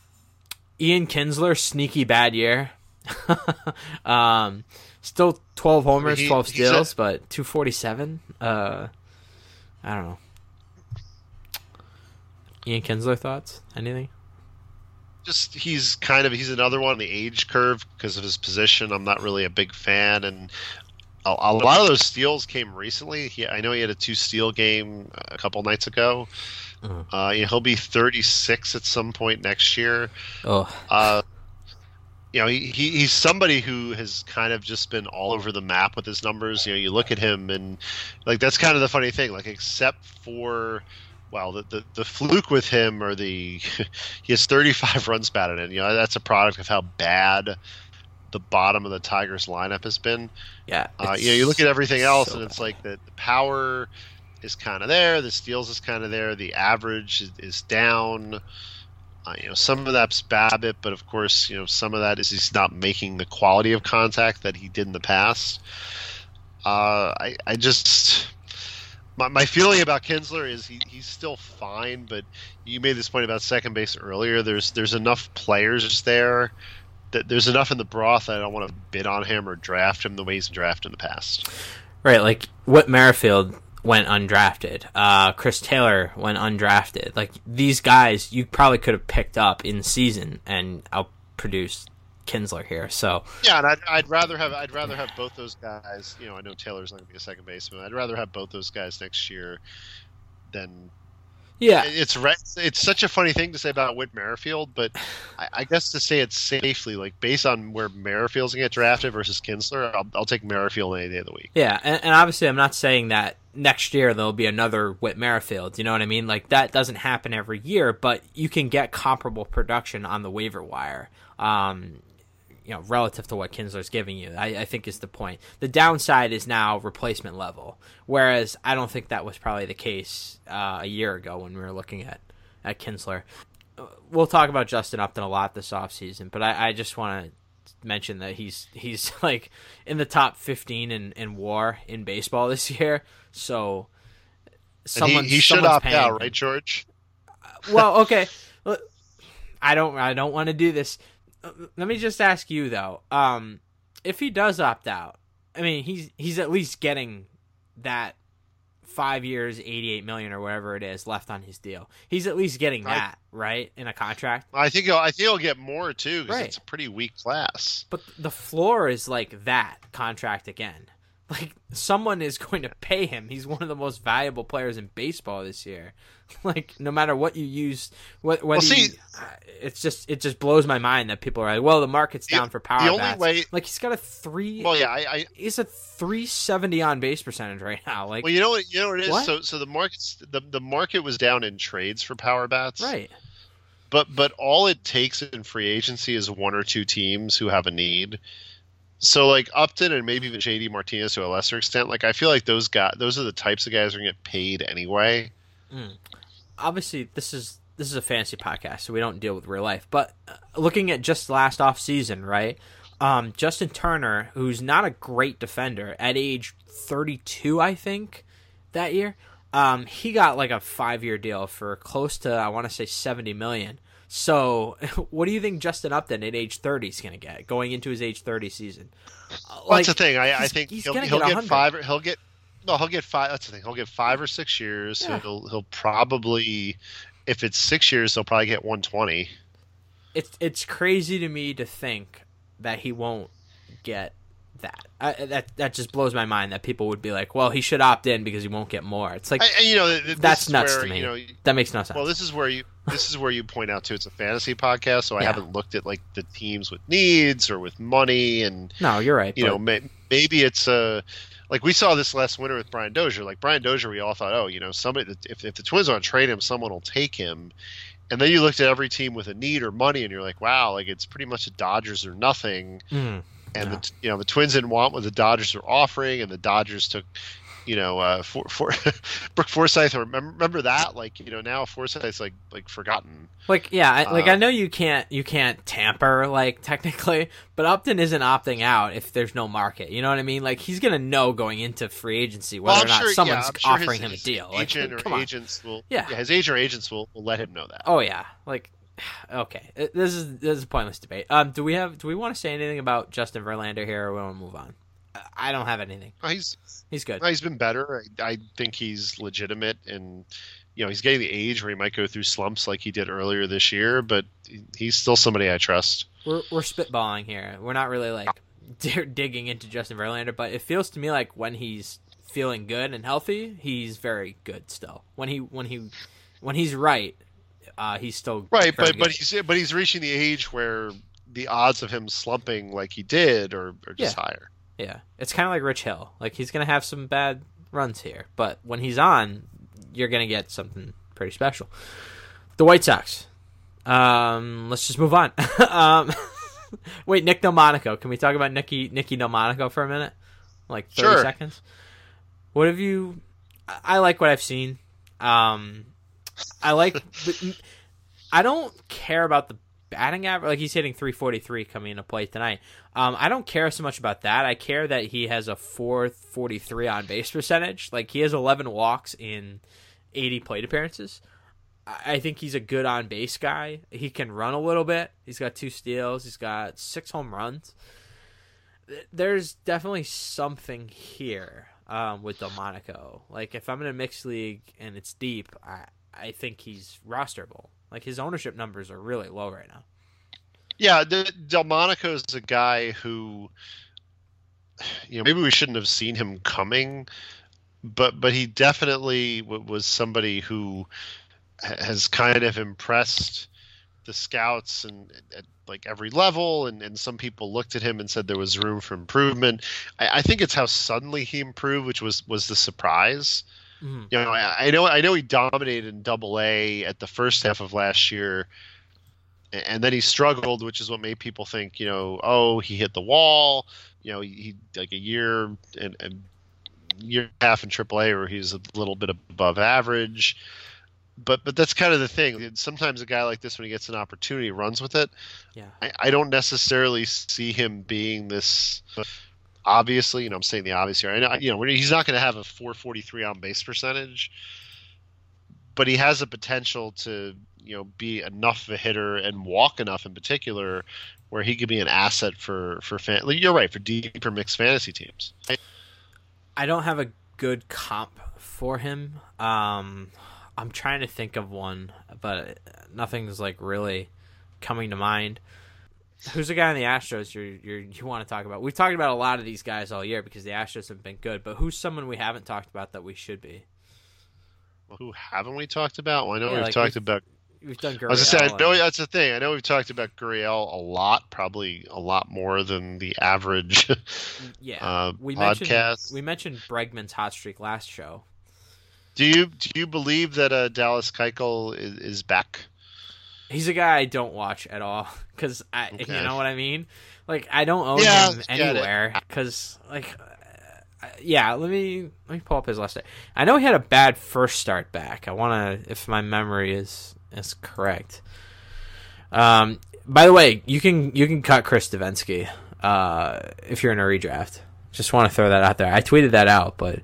Ian Kinsler, sneaky bad year. um, still twelve homers, he, twelve steals, a, but two forty-seven. Uh, I don't know. Ian Kinsler thoughts? Anything? Just he's kind of he's another one on the age curve because of his position. I'm not really a big fan, and a, a lot of those steals came recently. He, I know he had a two steal game a couple nights ago. Uh-huh. Uh, you know, he'll be thirty-six at some point next year. Oh, uh, you know, he, he he's somebody who has kind of just been all over the map with his numbers. You know, you look at him and like that's kind of the funny thing. Like except for Well, the, the the fluke with him, or the he has thirty-five runs batted in. You know, that's a product of how bad the bottom of the Tigers lineup has been. Yeah, uh, you know, you look at everything else, so and it's bad. like the, the power is kind of there, the steals is kind of there, the average is, is down. Uh, you know, some of that's BABIP, but of course, you know, some of that is he's not making the quality of contact that he did in the past. Uh, I I just. My, my feeling about Kinsler is he, he's still fine, but you made this point about second base earlier. There's there's enough players there that there's enough in the broth that I don't want to bid on him or draft him the way he's been drafted in the past. Right, like Whit Merrifield went undrafted. Uh, Chris Taylor went undrafted. Like, these guys you probably could have picked up in season and outproduced Kinsler here. So yeah, and I'd, I'd rather have I'd rather have both those guys. You know, I know Taylor's not going to be a second baseman. I'd rather have both those guys next year than. Yeah, it's it's such a funny thing to say about Whit Merrifield, but I, I guess to say it safely, like based on where Merrifield's gonna get drafted versus Kinsler, I'll, I'll take Merrifield any day of the week. Yeah, and, and obviously I'm not saying that next year there'll be another Whit Merrifield. You know what I mean? Like, that doesn't happen every year, but you can get comparable production on the waiver wire. Um, you know, relative to what Kinsler's giving you, I, I think is the point. The downside is now replacement level, whereas I don't think that was probably the case uh, a year ago when we were looking at, at Kinsler. We'll talk about Justin Upton a lot this offseason, but I, I just want to mention that he's he's like in the top fifteen in, in WAR in baseball this year. So someone he, he should opt out, right, George? Well, okay. I don't I don't want to do this. Let me just ask you though, um, if he does opt out, I mean, he's he's at least getting that five years, eighty-eight million or whatever it is left on his deal. He's at least getting that, I, right, in a contract. I think he'll, I think he'll get more too because right. It's a pretty weak class. But the floor is like that contract again. Like, someone is going to pay him. He's one of the most valuable players in baseball this year. Like, no matter what you use, what whether well, see, you, it's just it just blows my mind that people are like, well, the market's down the, for power the only bats. Way, like, he's got a three. Well, yeah, I, I he's a three seventy on base percentage right now. Like, well, you know what, you know what it is. What? So, so the market's the the market was down in trades for power bats, right? But but all it takes in free agency is one or two teams who have a need. So like Upton and maybe even J D Martinez to a lesser extent, like I feel like those guys, those are the types of guys who are going to get paid anyway. Mm. Obviously, this is this is a fantasy podcast, so we don't deal with real life. But uh, looking at just last off season, right? Um, Justin Turner, who's not a great defender, at age thirty-two, I think, that year, um, he got like a five-year deal for close to, I want to say, seventy million dollars. So, what do you think Justin Upton at age thirty is going to get going into his age thirty season? Well, like, that's the thing. I, I think he'll, he'll get, get five. He'll get no. He'll get five. That's the thing. He'll get five or six years. Yeah. He'll he'll probably, if it's six years, he'll probably get one twenty. It's it's crazy to me to think that he won't get that. I, that that just blows my mind that people would be like, well, he should opt in because he won't get more. It's like, I, you know, that's nuts where, to me. You know, that makes no sense. Well, this is where you this is where you point out too. It's a fantasy podcast, so I yeah. haven't looked at like the teams with needs or with money, and no, you're right. You but... know, may, maybe it's a. Like we saw this last winter with Brian Dozier. Like Brian Dozier, we all thought, oh, you know, somebody if if the Twins want to trade him, someone will take him. And then you looked at every team with a need or money, and you're like, wow, like it's pretty much the Dodgers or nothing. Mm, and yeah. the you know the Twins didn't want what the Dodgers were offering, and the Dodgers took, you know, uh, for, for Brooke Forsythe. Remember, remember that? Like you know, now Forsythe's like like forgotten. Like yeah, I, like uh, I know you can't you can't tamper like technically, but Upton isn't opting out if there's no market. You know what I mean? Like he's gonna know going into free agency whether well, or not sure, someone's yeah, sure offering his, him a his deal. Agent like, or come agents on. will yeah. yeah, his agent or agents will, will let him know that. Oh yeah, like okay, this is this is a pointless debate. Um, do we have do we want to say anything about Justin Verlander here, or we want to move on? I don't have anything. Oh, he's he's good. No, he's been better. I, I think he's legitimate, and you know he's getting the age where he might go through slumps like he did earlier this year. But he's still somebody I trust. We're we're spitballing here. We're not really like d- digging into Justin Verlander, but it feels to me like when he's feeling good and healthy, he's very good still. When he when he when he's right, uh, he's still right. But good. but he's but he's reaching the age where the odds of him slumping like he did are, are just yeah. higher. Yeah, it's kind of like Rich Hill. Like he's gonna have some bad runs here, but when he's on, you're gonna get something pretty special. The White Sox. Um, let's just move on. um, wait, Nick Delmonico. Can we talk about Nicky Nicky Delmonico for a minute? Like thirty sure. seconds. What have you? I like what I've seen. Um, I like. I don't care about the batting average. Like he's hitting three forty-three coming into play tonight. Um, I don't care so much about that. I care that he has a four forty-three on base percentage. Like he has eleven walks in eighty plate appearances. I think he's a good on base guy. He can run a little bit. He's got two steals. He's got six home runs. There's definitely something here. um, with Delmonico. Like, if I'm in a mixed league and it's deep, I I think he's rosterable. Like, his ownership numbers are really low right now. Yeah, the, Delmonico is a guy who, you know, maybe we shouldn't have seen him coming, but but he definitely w- was somebody who ha- has kind of impressed the scouts and at like every level, and, and some people looked at him and said there was room for improvement. I, I think it's how suddenly he improved, which was was the surprise. Mm-hmm. You know, I, I know I know he dominated in Double A at the first half of last year, and then he struggled, which is what made people think, you know, oh, he hit the wall. You know, he, he like a year and a year and a half in Triple A where he's a little bit above average. But but that's kind of the thing. Sometimes a guy like this, when he gets an opportunity, runs with it. Yeah. I, I don't necessarily see him being this. Obviously, you know, I'm saying the obvious here. I know, you know, he's not going to have a four forty-three on base percentage, but he has the potential to, you know, be enough of a hitter and walk enough in particular where he could be an asset for for fan. You're right, for deeper mixed fantasy teams. I don't have a good comp for him. Um, I'm trying to think of one, but nothing's like really coming to mind. Who's the guy in the Astros you're, you're, you want to talk about? We've talked about a lot of these guys all year because the Astros have been good, but who's someone we haven't talked about that we should be? Well, who haven't we talked about? Well, I know Yeah, we've like talked we've, about. We've done Gurriel. I was just saying, I know that's the thing. I know we've talked about Gurriel a lot, probably a lot more than the average. Yeah, uh, we podcast. mentioned we mentioned Bregman's hot streak last show. Do you do you believe that uh, Dallas Keuchel is, is back? He's a guy I don't watch at all because I, Okay. you know what I mean. Like I don't own Yeah, him I get it. anywhere because, like, uh, yeah. Let me let me pull up his last day. I know he had a bad first start back. I want to, if my memory is is correct. Um. By the way, you can you can cut Chris Davinsky uh, if you're in a redraft. Just want to throw that out there. I tweeted that out, but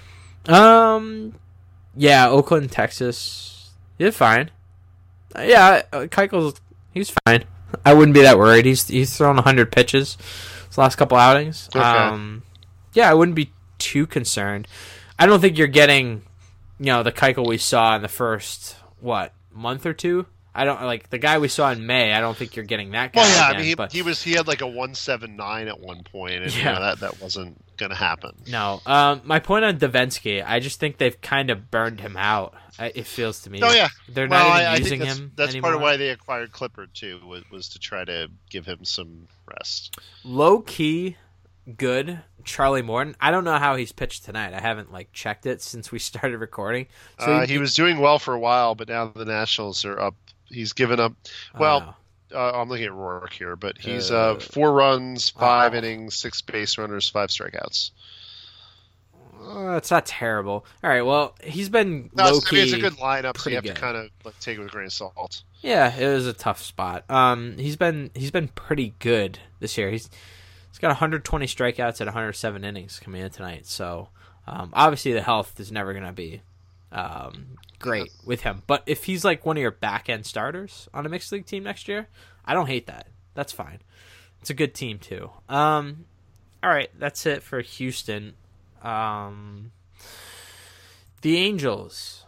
um, yeah, Oakland, Texas, he did fine. Uh, yeah, Keuchel's he's fine. I wouldn't be that worried. He's he's thrown one hundred pitches his last couple outings. Okay. Um, yeah, I wouldn't be too concerned. I don't think you're getting, you know, the Keuchel we saw in the first what month or two. I don't like the guy we saw in May. I don't think you're getting that guy. Well, yeah, again, I mean, he, but, he was he had like a one seven nine at one point, and Yeah. you know, that that wasn't going to happen. No, um, my point on Davinsky, I just think they've kind of burned him out. I- It feels to me. Oh yeah, they're well, not even I, I using think that's, him. That's anymore. part of why they acquired Clippard too, was, was to try to give him some rest. Low key, good. Charlie Morton. I don't know how he's pitched tonight. I haven't like checked it since we started recording. So Uh, he was doing well for a while, but now the Nationals are up. He's given up. Well, Oh, uh, I'm looking at Rourke here, but he's Uh, uh, four runs, five oh. innings, six base runners, five strikeouts. uh, it's not terrible. All right. Well, he's been No, low it's, I mean, key. it's a good lineup, so pretty you have good. to kind of like, take it with a grain of salt. Yeah, it was a tough spot. Um, he's been he's been pretty good this year. He's he's got one hundred twenty strikeouts at one hundred seven innings coming in tonight. So um, obviously the health is never going to be um, great with him. But if he's like one of your back end starters on a mixed league team next year, I don't hate that. That's fine. It's a good team too. Um, all right, that's it for Houston. Um, the Angels.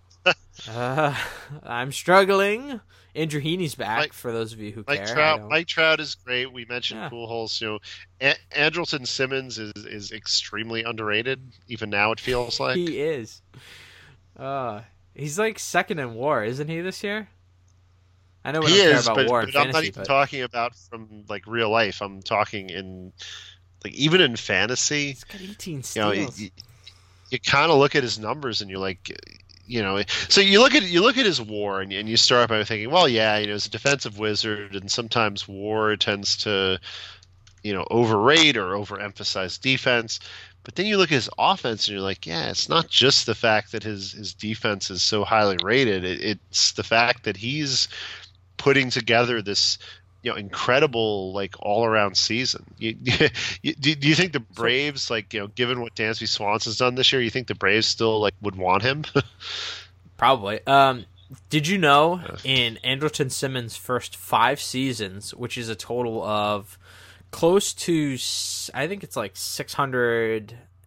uh, I'm struggling. Andrew Heaney's back. Mike- for those of you who Mike care. I Trout, don't- Mike Trout is great. We mentioned Yeah. Pujols. You know, a- Andrelton Simmons is is extremely underrated. Even now, it feels like. He is. Uh, he's like second in WAR, isn't he this year? I know we He don't care is, about but, WAR but and I'm not fantasy, even but talking about from like real life. I'm talking in like even in fantasy. he's got eighteen You know, steals. you, you kind of look at his numbers and you're like, you know, so you look at you look at his WAR and, and you start by thinking, well, yeah, you know, he's a defensive wizard, and sometimes WAR tends to, you know, overrate or overemphasize defense. But then you look at his offense and you're like, yeah, it's not just the fact that his his defense is so highly rated. It, it's the fact that he's putting together this, you know, incredible like all around season. You, you, do, do you think the Braves, like, you know, given what Dansby Swanson's done this year, you think the Braves still like would want him? Probably. Um, did you know in Andrelton Simmons' first five seasons, which is a total of close to, s- I think it's like six hundred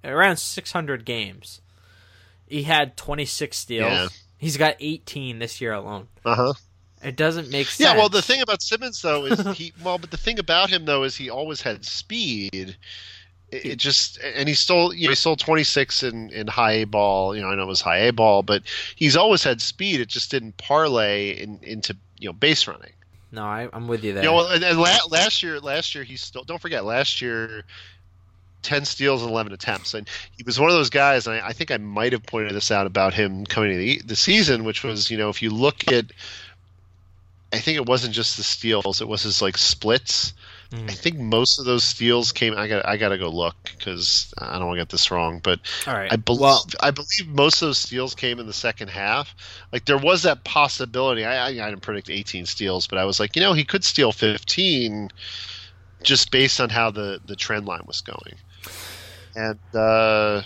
around six hundred games. He had twenty-six steals. Yeah. He's got eighteen this year alone. Uh huh. It doesn't make sense. Yeah, well, the thing about Simmons though is he well, but the thing about him though is he always had speed. It, it just and he stole you know he stole twenty-six in, in high A ball. You know, I know it was high A ball, but he's always had speed. It just didn't parlay in, into you know base running. No, I, I'm with you there. You know, and, and la- last year, last year he stole. Don't forget, last year, ten steals and eleven attempts, and he was one of those guys. And I, I think I might have pointed this out about him coming to the, the season, which was you know if you look at, I think it wasn't just the steals; it was his like splits. Mm. I think most of those steals came. I got I got to go look because I don't want to get this wrong, but all right. I believe well, I believe most of those steals came in the second half. Like there was that possibility. I, I, I didn't predict eighteen steals, but I was like, you know, he could steal fifteen, just based on how the, the trend line was going. And uh,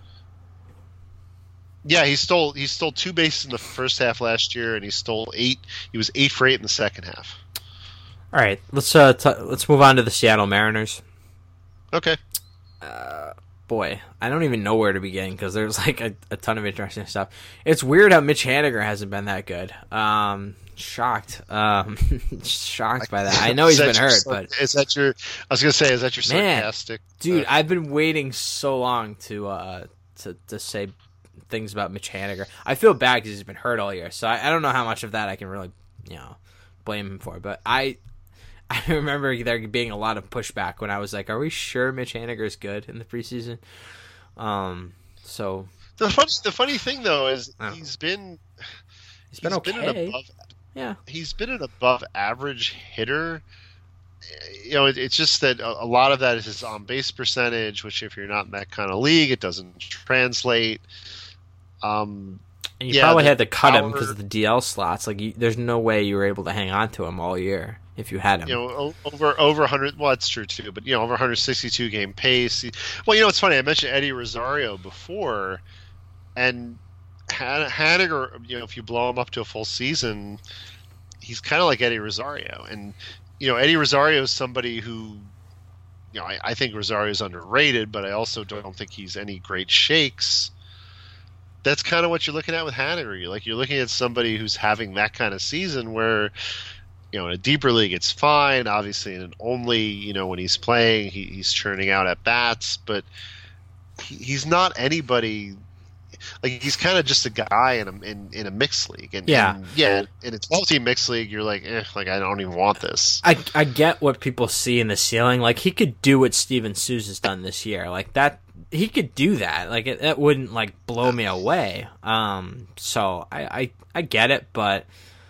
yeah, he stole he stole two bases in the first half last year, and he stole eight. He was eight for eight in the second half. All right, let's uh t- let's move on to the Seattle Mariners. Okay. Uh, boy, I don't even know where to begin because there's like a, a ton of interesting stuff. It's weird how Mitch Haniger hasn't been that good. Um, shocked, um, shocked by that. I know he's been your, hurt, but is that your? I was gonna say, is that your man, sarcastic? dude? Uh, I've been waiting so long to uh to to say things about Mitch Haniger. I feel bad because he's been hurt all year, so I, I don't know how much of that I can really you know blame him for, but I. I remember there being a lot of pushback when I was like, "Are we sure Mitch Haniger is good in the preseason?" Um, so the funny, the funny thing though is oh. he's been he's been okay. Been an above, yeah, he's been an above average hitter. You know, it, it's just that a, a lot of that is his on base percentage, which if you're not in that kind of league, it doesn't translate. Um, and you yeah, probably the had to cut power, him because of the D L slots. Like, you, there's no way you were able to hang on to him all year. If you had him, you know, over over one hundred. Well, that's true too. But you know, over one sixty-two game pace. Well, you know, it's funny. I mentioned Eddie Rosario before, and Han- Haniger. You know, if you blow him up to a full season, he's kind of like Eddie Rosario. And you know, Eddie Rosario is somebody who, you know, I, I think Rosario is underrated, but I also don't think he's any great shakes. That's kind of what you're looking at with Haniger. You're like you're looking at somebody who's having that kind of season where. You know, in a deeper league, it's fine. Obviously, in an only, you know, when he's playing, he, he's churning out at bats, but he, he's not anybody. Like he's kind of just a guy in a in, in a mixed league, and yeah, and, yeah, in a twelve-team mixed league, you're like, eh, like I don't even want this. I I get what people see in the ceiling. Like he could do what Steven Souza's done this year. Like that, he could do that. Like it, that wouldn't like blow me away. Um, so I I, I get it, but.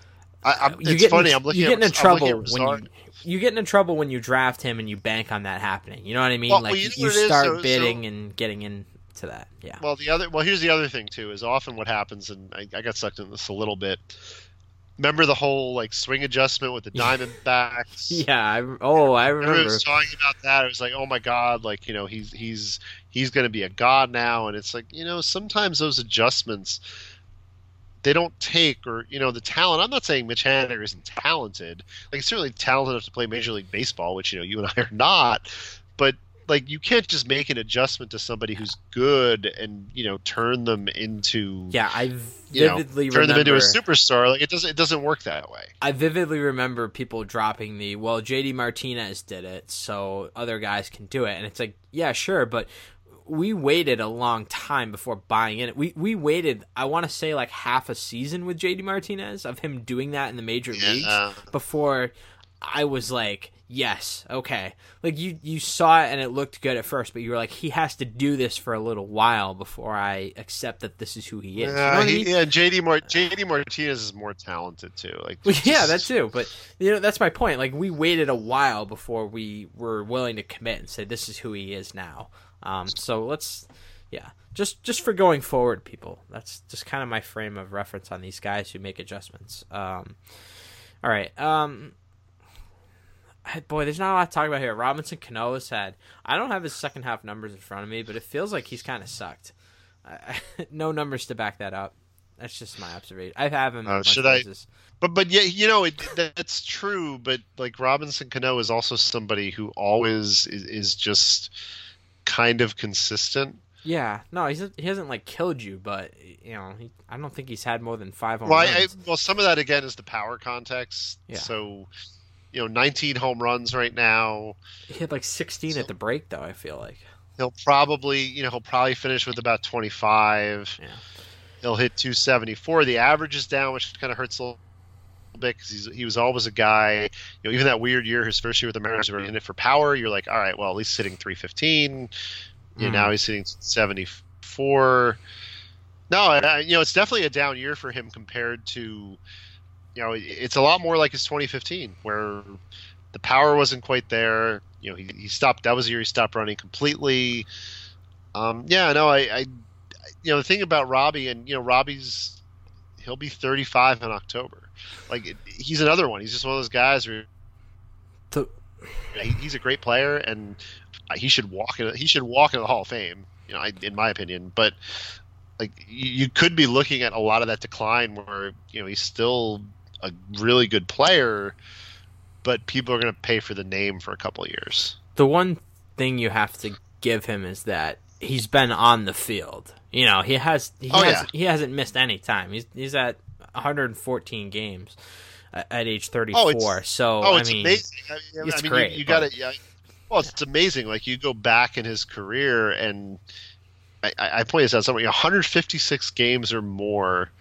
I, I'm, you it's get funny. In, I'm looking. You get at, in trouble when you you get in trouble when you draft him and you bank on that happening. You know what I mean? Well, like well, you, you, know you start is, so, bidding so, and getting into that. Yeah. Well, the other. Well, here's the other thing too. Is often what happens, and I, I got sucked into this a little bit. Remember the whole like swing adjustment with the Diamondbacks? yeah. I, oh, I remember. Everyone was talking about that. It was like, oh my god, like you know, he's he's he's going to be a god now, and it's like you know, sometimes those adjustments. They don't take, or you know, the talent. I'm not saying Mitch Haniger isn't talented. Like, he's certainly talented enough to play Major League Baseball, which you know, you and I are not. But like, you can't just make an adjustment to somebody who's good and you know, turn them into yeah. I you vividly know, turn remember, them into a superstar. Like, it doesn't it doesn't work that way. I vividly remember people dropping the well, J D Martinez did it, so other guys can do it, and it's like, yeah, sure, but. We waited a long time before buying in. We we waited, I want to say, like half a season with J D Martinez of him doing that in the major Yeah. leagues before I was like, yes, okay. Like you, you saw it and it looked good at first, but you were like, he has to do this for a little while before I accept that this is who he is. You know Yeah, what I he, mean? yeah. J D Mar- J D Martinez is more talented too. Like, Well, yeah, just- that too. But you know, that's my point. Like we waited a while before we were willing to commit and say this is who he is now. Um, so let's. Yeah, just just for going forward, people. That's just kind of my frame of reference on these guys who make adjustments. Um, all right. Um, boy, there's not a lot to talk about here. Robinson Canoa's had. I don't have his second half numbers in front of me, but it feels like he's kind of sucked. I, no numbers to back that up. That's just my observation. I have him. Uh, should I? But but yeah, you know it, that's true. But like Robinson Cano is also somebody who always is, is just kind of consistent. Yeah, no, he's he hasn't like killed you, but you know, he, I don't think he's had more than five home well, runs. I, I, well, some of that again is the power context. Yeah. So, you know, nineteen home runs right now. He had like sixteen So- at the break, though. I feel like. He'll probably, you know, he'll probably finish with about twenty-five. Yeah. He'll hit two seventy-four. The average is down, which kind of hurts a little bit because he was always a guy. You know, even that weird year, his first year with the Mariners, were in it for power. You're like, all right, well, at least hitting three fifteen. You know, Mm. now he's hitting seventy-four. No, I, you know, it's definitely a down year for him compared to, you know, it's a lot more like his twenty fifteen where the power wasn't quite there. You know, he, he stopped. That was the year he stopped running completely. Um, yeah, no, I, I, you know, the thing about Robbie, and you know, Robbie's he'll be thirty-five in October. Like it, he's another one. He's just one of those guys where So, he, he's a great player, and he should walk in. He should walk into the Hall of Fame. You know, I, in my opinion, but like you, you could be looking at a lot of that decline where you know he's still a really good player, but people are going to pay for the name for a couple of years. the one thing you have to give him is that he's been on the field. You know, he has he Oh, has yeah. he hasn't missed any time. He's he's at one hundred fourteen games at, at age thirty-four. Oh, it's- so Oh, I it's mean, amazing. I, I it's mean, great, You, you but- got to. Yeah, well, it's amazing. Like you go back in his career, and I, I I pointed this out somewhere. one hundred fifty-six games or more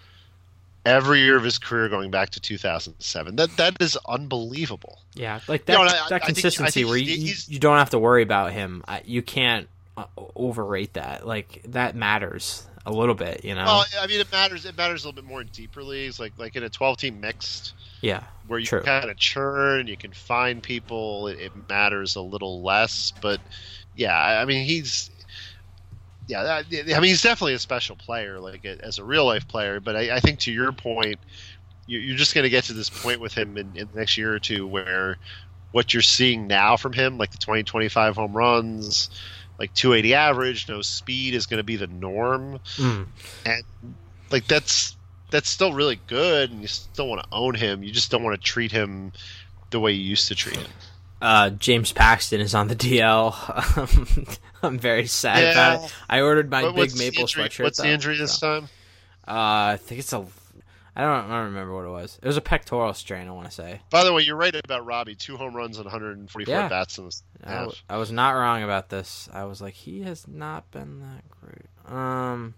every year of his career, going back to two thousand seven. That that is unbelievable. yeah, like that No, and I- that I think- I consistency think where he's- you, he's- you don't have to worry about him. I- You can't uh, overrate that. Like that matters a little bit. You know. Well, I mean, it matters. It matters a little bit more in deeper leagues, like like in a twelve-team mixed, yeah. where you True. kind of churn, you can find people. It, it matters a little less, but yeah, I I mean, he's yeah, that, I mean, he's definitely a special player, like as a real life player. But I, I think to your point, you, you're just going to get to this point with him in, in the next year or two where what you're seeing now from him, like the twenty, twenty-five home runs, like two eighty average, no speed, is going to be the norm. Mm. And like that's that's still really good, and you still want to own him. You just don't want to treat him the way you used to treat him. Uh, James Paxton is on the D L. I'm very sad Yeah. about it. I ordered my What- big what's the maple injury- sweatshirt. What's the though, injury this so. time? Uh, I think it's a. I don't. I don't remember what it was. It was a pectoral strain. I want to say. By the way, you're right about Robbie. Two home runs and one hundred forty-four Yeah. bats in the I, half. w- I was not wrong about this. I was like, he has not been that great. Um,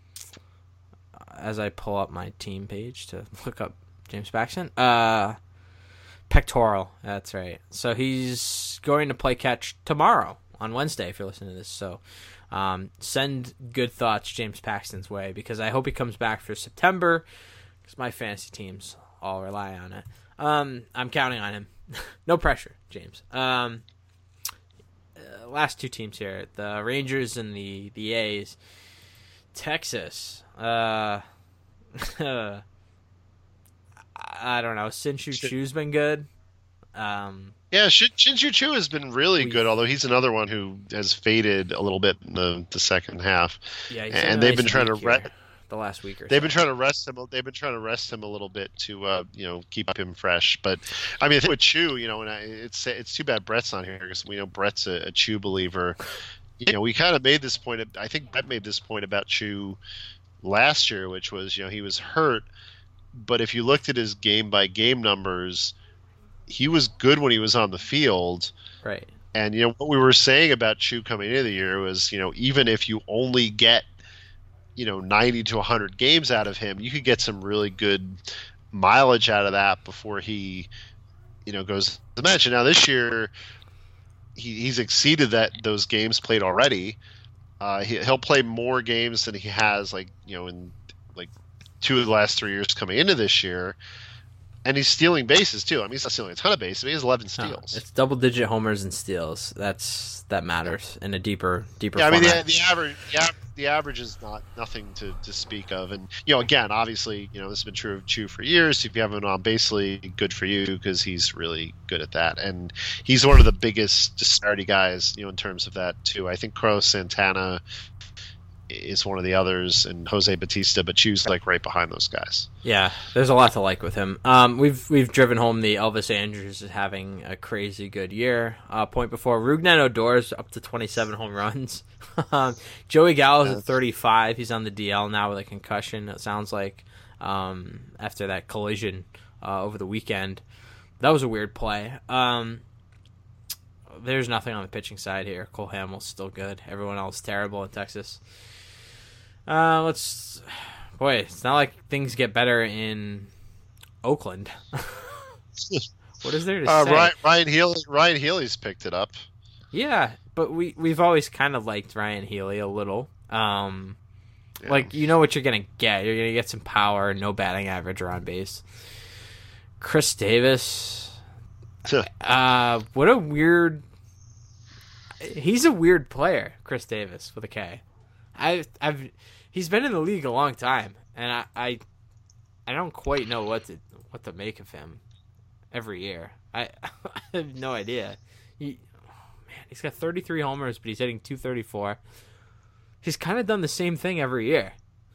as I pull up my team page to look up James Paxton, uh, pectoral. That's right. So he's going to play catch tomorrow on Wednesday. If you're listening to this, so um, send good thoughts James Paxton's way because I hope he comes back for September because my fantasy teams all rely on it. Um, I'm counting on him. No pressure, James. Um. Uh, last two teams here, the Rangers and the, the A's. Texas. Uh, I don't know. Shin-Soo Chu's been good. Um, Yeah, Shin- Shin-Soo Choo has been really We- good, although he's another one who has faded a little bit in the, the second half. yeah, he's And had a they've nice been trying to week re- here, the last week or They've so. been trying to rest him. They've been trying to rest him a little bit to, uh, you know, keep him fresh. But I mean, I think with Chu, you know, and I, it's it's too bad Brett's on here because we know Brett's a, a Chu believer. You know, we kind of made this point. I think Brett made this point about Chu last year, which was, you know, he was hurt, but if you looked at his game by game numbers, he was good when he was on the field. Right. And you know what we were saying about Chu coming into the year was, you know, even if you only get, you know, ninety to one hundred games out of him, you could get some really good mileage out of that before he, you know, goes to the bench. And now this year, he, he's exceeded that those games played already. Uh, he, he'll play more games than he has, like, you know, in like two of the last three years coming into this year. And he's stealing bases too. I mean, he's not stealing a ton of bases, but he has eleven No, steals. it's double digit homers and steals. That's that matters in a deeper deeper. Yeah, I mean the, format. the average, the, av- the average is not nothing to, to speak of, and you know, again, obviously, you know, this has been true of Chu for years. If you have him on base league, good for you because he's really good at that, and he's one of the biggest disparity guys, you know, in terms of that too. I think Carlos Santana is one of the others, and Jose Bautista, but Chu's like right behind those guys. Yeah, there's a lot to like with him. Um, we've we've driven home the Elvis Andrews is having a crazy good year. Uh, point before, Rougned Odor's up to twenty-seven home runs. um, Joey Gallo's at thirty-five. He's on the D L now with a concussion, it sounds like, um, after that collision uh, over the weekend. That was a weird play. Um, there's nothing on the pitching side here. Cole Hamels still good. Everyone else terrible in Texas. Uh, let's, boy, it's not like things get better in Oakland. What is there to uh, say? Ryan, Ryan Healy, Ryan Healy's picked it up. Yeah, but we we've always kind of liked Ryan Healy a little. Um, Yeah. Like, you know what you're gonna get. You're gonna get some power, no batting average or on base. Chris Davis, uh, what a weird. He's a weird player, Chris Davis with a K. I I've. He's been in the league a long time, and I, I, I don't quite know what to what to make of him every year. I, I have no idea. He, oh man, he's got thirty-three homers, but he's hitting two thirty-four. He's kind of done the same thing every year.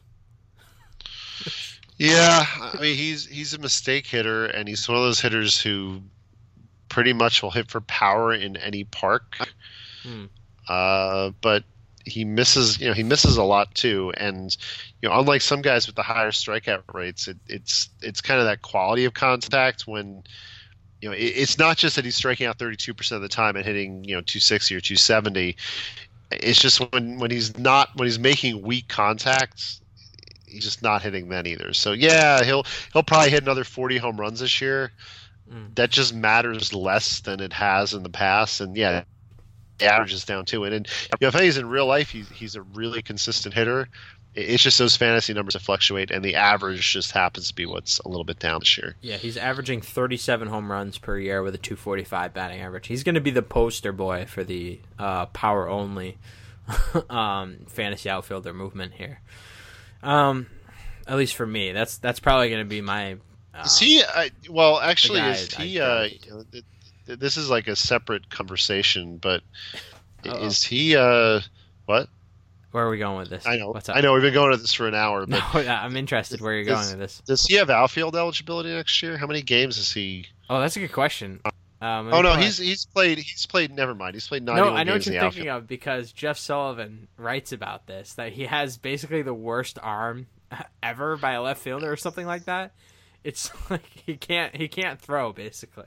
Yeah, I mean he's he's a mistake hitter, and he's one of those hitters who pretty much will hit for power in any park. Hmm. Uh, but he misses, you know, he misses a lot too, and you know, unlike some guys with the higher strikeout rates, it, it's it's kind of that quality of contact when, you know, it, it's not just that he's striking out thirty-two percent of the time and hitting, you know, two sixty or two seventy. It's just when when he's not when he's making weak contacts, he's just not hitting then either. So yeah, he'll he'll probably hit another forty home runs this year. Mm. That just matters less than it has in the past, and yeah. The average is down too, and, and you know, if he's in real life, he's he's a really consistent hitter. It's just those fantasy numbers that fluctuate, and the average just happens to be what's a little bit down this year. Yeah, he's averaging thirty-seven home runs per year with a two forty-five batting average. He's going to be the poster boy for the uh, power only um, fantasy outfielder movement here. Um, at least for me, that's that's probably going to be my. Uh, is he? Uh, well, actually, is I, he? I uh, you know, it, this is like a separate conversation, but Uh-oh. is he? Uh, what? Where are we going with this? I know. What's up? I know. We've been going at this for an hour. But no, I'm interested where you're does, going with this. Does he have outfield eligibility next year? How many games is he? Oh, that's a good question. Um, oh no, he's he's played. He's played. Never mind. He's played ninety-one No, I know games what you're in the thinking outfield. of because Jeff Sullivan writes about this that he has basically the worst arm ever by a left fielder or something like that. It's like he can't he can't throw basically.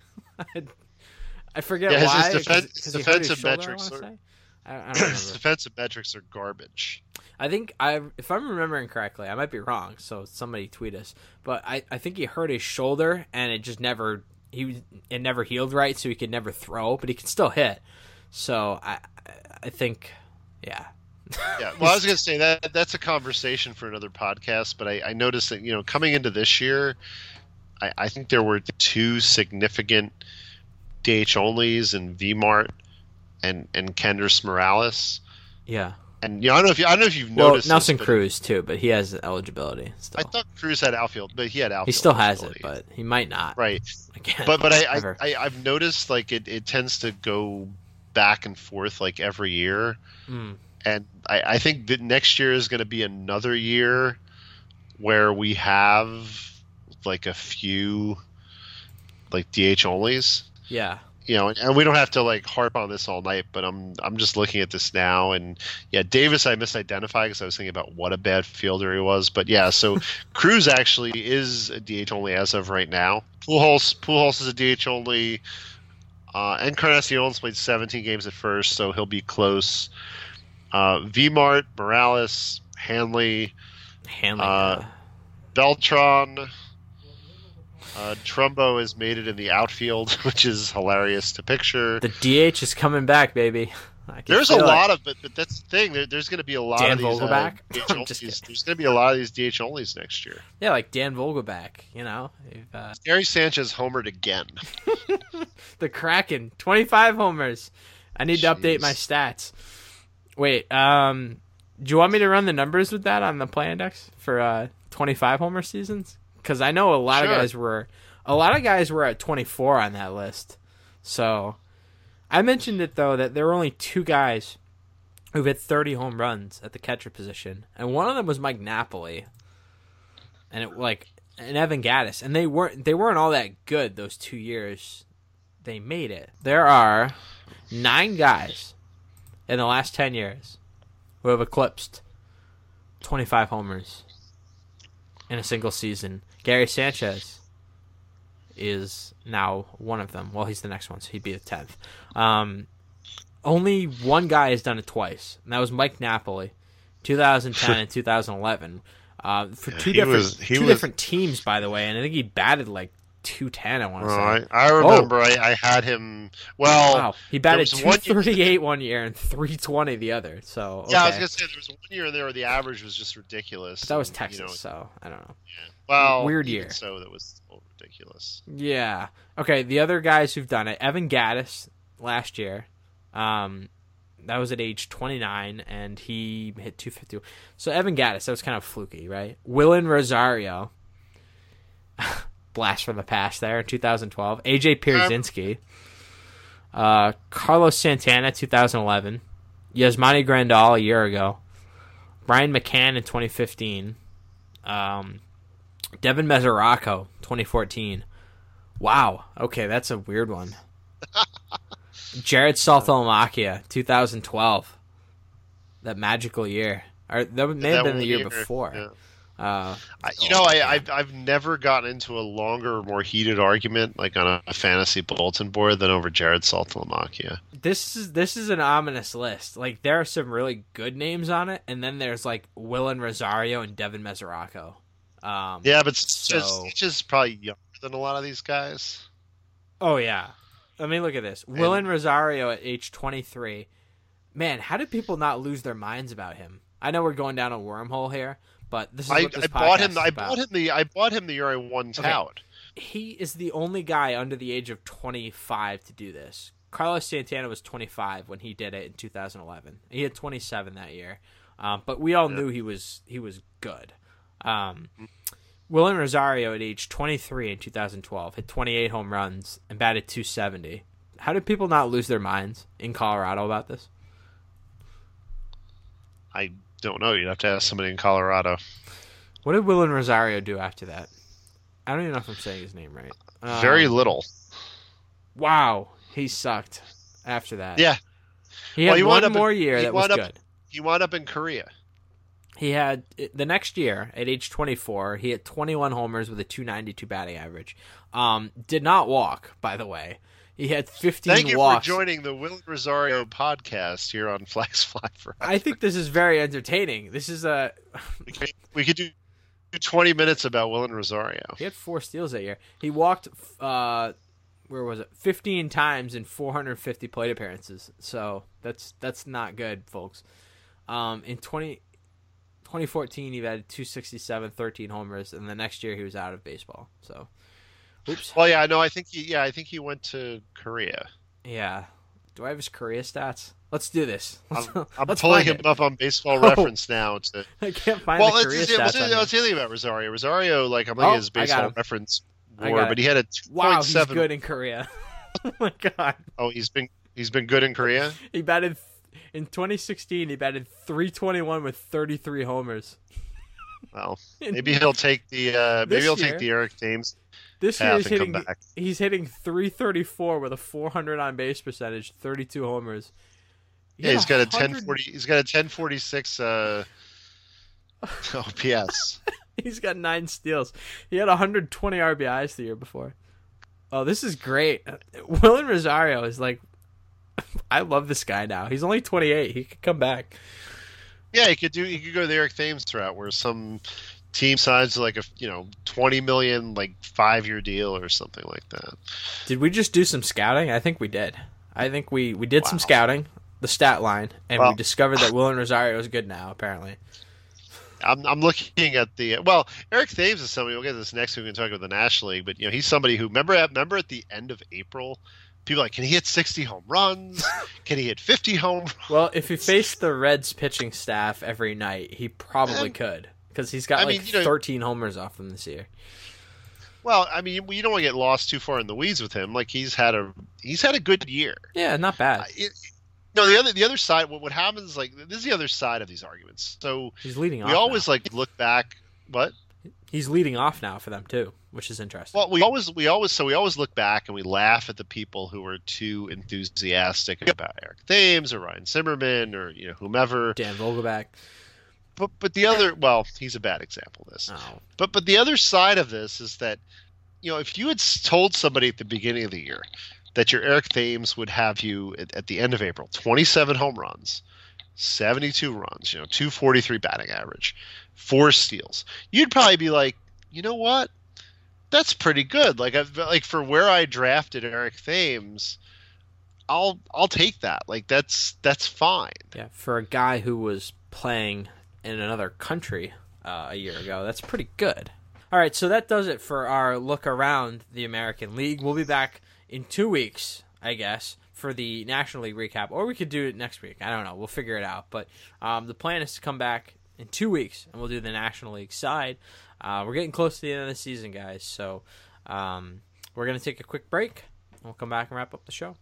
I forget yeah, his, why. his, defen- his defensive shoulder, metrics I are I, I don't his defensive metrics are garbage. I think I, if I'm remembering correctly, I might be wrong. So somebody tweet us. But I, I think he hurt his shoulder and it just never he it never healed right, so he could never throw, but he can still hit. So I I think yeah. Yeah, well, I was going to say that that's a conversation for another podcast. But I, I noticed that you know coming into this year, I, I think there were two significant D H onlys in V-Mart and and Kendrys Morales. Yeah. And you know, I don't know if you, I don't know if you've well, noticed Nelson this, Cruz too, but he has eligibility still. I thought Cruz had outfield, but he had outfield. He still has it, eligibility. but he might not. Right. Again, but but I, ever. I, I I've noticed like it, it tends to go back and forth like every year, Mm. and I, I think that next year is going to be another year where we have like a few like D H onlys. Yeah. You know, and, and we don't have to like harp on this all night, but I'm I'm just looking at this now, and yeah, Davis I misidentified because I was thinking about what a bad fielder he was, but yeah, so Cruz actually is a D H only as of right now. Pujols Pujols is a D H only, uh, Encarnacion's played seventeen games at first, so he'll be close. Uh, V-Mart, Morales, Hanley, Hanley. uh, Uh, Beltran. Uh, Trumbo has made it in the outfield, which is hilarious to picture. the D H is coming back, baby. I can There's a feel lot it. of, but, but that's the thing. There, there's going to be a lot Dan of these. Vogelbach? Uh, D H I'm just onlys. kidding. There's going to be a lot of these D H onlys next year. Yeah, like Dan Vogelback. You know, if, uh, Gary Sanchez homered again. the Kraken, twenty-five homers. I need to update Jeez. my stats. Wait, um, do you want me to run the numbers with that on the play index for uh, twenty-five homer seasons? Because I know a lot Sure. of guys were a lot of guys were at twenty-four on that list. So I mentioned it though that there were only two guys who've hit thirty home runs at the catcher position, and one of them was Mike Napoli, and it like and Evan Gattis, and they weren't they weren't all that good those two years. They made it. There are nine guys in the last ten years who have eclipsed twenty-five homers in a single season. Gary Sanchez is now one of them. Well, he's the next one, so he'd be the tenth. Um, only one guy has done it twice, and that was Mike Napoli, twenty ten and two thousand eleven. Uh, for two he different was, he two was, different teams, by the way, and I think he batted like two ten. I want to well, say. I, I remember oh. I, I had him. Well, wow, he batted two thirty-eight one, one year and three twenty the other. So okay. Yeah, I was gonna say there was one year in there where the average was just ridiculous. But that was and, Texas, you know, so I don't know. Yeah. Well, weird year. So that was ridiculous. Yeah. Okay. The other guys who've done it, Evan Gattis last year. Um, that was at age twenty-nine, and he hit two fifty. So Evan Gattis, that was kind of fluky, right? Willen Rosario, blast from the past there in two thousand twelve. A J Pierzynski, uh, Carlos Santana, two thousand eleven. Yasmani Grandal a year ago. Brian McCann in twenty fifteen. Um, Devin Mesoraco, twenty fourteen. Wow. Okay, that's a weird one. Jared Saltalamacchia, two thousand twelve. That magical year. Or that may have been the year, year before. Yeah. Uh, I, you know, I, I've I've never gotten into a longer, more heated argument like on a, a fantasy bulletin board than over Jared Saltalamacchia. This is this is an ominous list. Like there are some really good names on it, and then there's like Willen Rosario and Devin Mesoraco. Um, yeah, but it's so... just it's just probably younger than a lot of these guys. Oh yeah. I mean, look at this. And Willen Rosario at age twenty-three. Man, how did people not lose their minds about him? I know we're going down a wormhole here, but this is I, what this I podcast bought him. is I about. bought him the. I bought him the year I won tout. Okay. He is the only guy under the age of twenty-five to do this. Carlos Santana was twenty-five when he did it in two thousand eleven. He had twenty-seven that year, um, but we all yeah. knew he was he was good. Um, Willen Rosario at age twenty-three in two thousand twelve hit twenty-eight home runs and batted two seventy. How did people not lose their minds in Colorado about this? I don't know. You'd have to ask somebody in Colorado. What did Willen Rosario do after that? I don't even know if I'm saying his name right. Um, Very little. Wow, he sucked after that. Yeah. He had well, he one more in, year that was up, good. He wound up in Korea. He had, the next year, at age twenty-four, he had twenty-one homers with a two ninety-two batting average. Um, did not walk, by the way. He had fifteen Thank you walks. for joining the Willen Rosario podcast here on Flags Fly Forever. I think this is very entertaining. This is a... we, could, we could do twenty minutes about Willen Rosario. He had four steals that year. He walked, uh, where was it, fifteen times in four hundred fifty plate appearances. So that's that's not good, folks. Um, in twenty, twenty fourteen, he had two sixty-seven, thirteen homers, and the next year he was out of baseball. So... Oops. Well, yeah, no, I think he, yeah, I think he went to Korea. Yeah. Do I have his Korea stats? Let's do this. Let's, I'm, I'm let's pulling him it. up on Baseball oh. Reference now. To... I can't find well, the Korea let's, stats. Let's, on let's here. tell you about Rosario. Rosario, like I'm looking oh, at his Baseball Reference war, but he had a two wow, point seven. He's good in Korea. Oh my god. Oh, he's been he's been good in Korea. He batted in twenty sixteen. He batted three twenty-one with thirty-three homers. Well, maybe he'll take the uh, maybe he'll year, take the Eric Thames. This year he's hitting, he's hitting three thirty-four with a four hundred on base percentage, thirty-two homers. He yeah, he's got a ten forty. He's got a ten forty-six uh, O P S. He's got nine steals. He had one hundred twenty R B Is the year before. Oh, this is great. Willen Rosario is like, I love this guy now. He's only twenty-eight. He could come back. Yeah, he could do. He could go the Eric Thames route, where some team signs like a you know twenty million like five year deal or something like that. Did we just do some scouting? I think we did. I think we, we did wow. some scouting, the stat line, and well, we discovered that Willen Rosario is good now. Apparently, I'm I'm looking at the well Eric Thames is somebody. We'll get to this next week. We can talk about the National League, but you know he's somebody who remember at, remember at the end of April. People are like, can he hit sixty home runs? Can he hit fifty home runs? Well, if he faced the Reds pitching staff every night, he probably and, could. Because he's got I like mean, you know, thirteen homers off them this year. Well, I mean, you don't want to get lost too far in the weeds with him. Like he's had a he's had a good year. Yeah, not bad. Uh, it, No, the other the other side. What what happens is like this is the other side of these arguments. So He's leading off. we always now. like look back. What? He's leading off now for them too, which is interesting. Well, we always we always so we always look back and we laugh at the people who are too enthusiastic about Eric Thames or Ryan Zimmerman or you know whomever. Dan Vogelback. But but the other well, he's a bad example of this. Oh. But but the other side of this is that you know if you had told somebody at the beginning of the year that your Eric Thames would have you at, at the end of April twenty-seven home runs, seventy-two runs, you know, two forty-three batting average, four steals, you'd probably be like, you know what, that's pretty good. Like I've like for where I drafted Eric Thames, I'll I'll take that. Like that's that's fine. Yeah, for a guy who was playing in another country uh, a year ago, that's pretty good. All right, so that does it for our look around the American League. We'll be back in two weeks, I guess, for the National League recap, or we could do it next week. I don't know. We'll figure it out. But um, the plan is to come back in two weeks, and we'll do the National League side. Uh, we're getting close to the end of the season, guys, so um, we're going to take a quick break. We'll come back and wrap up the show.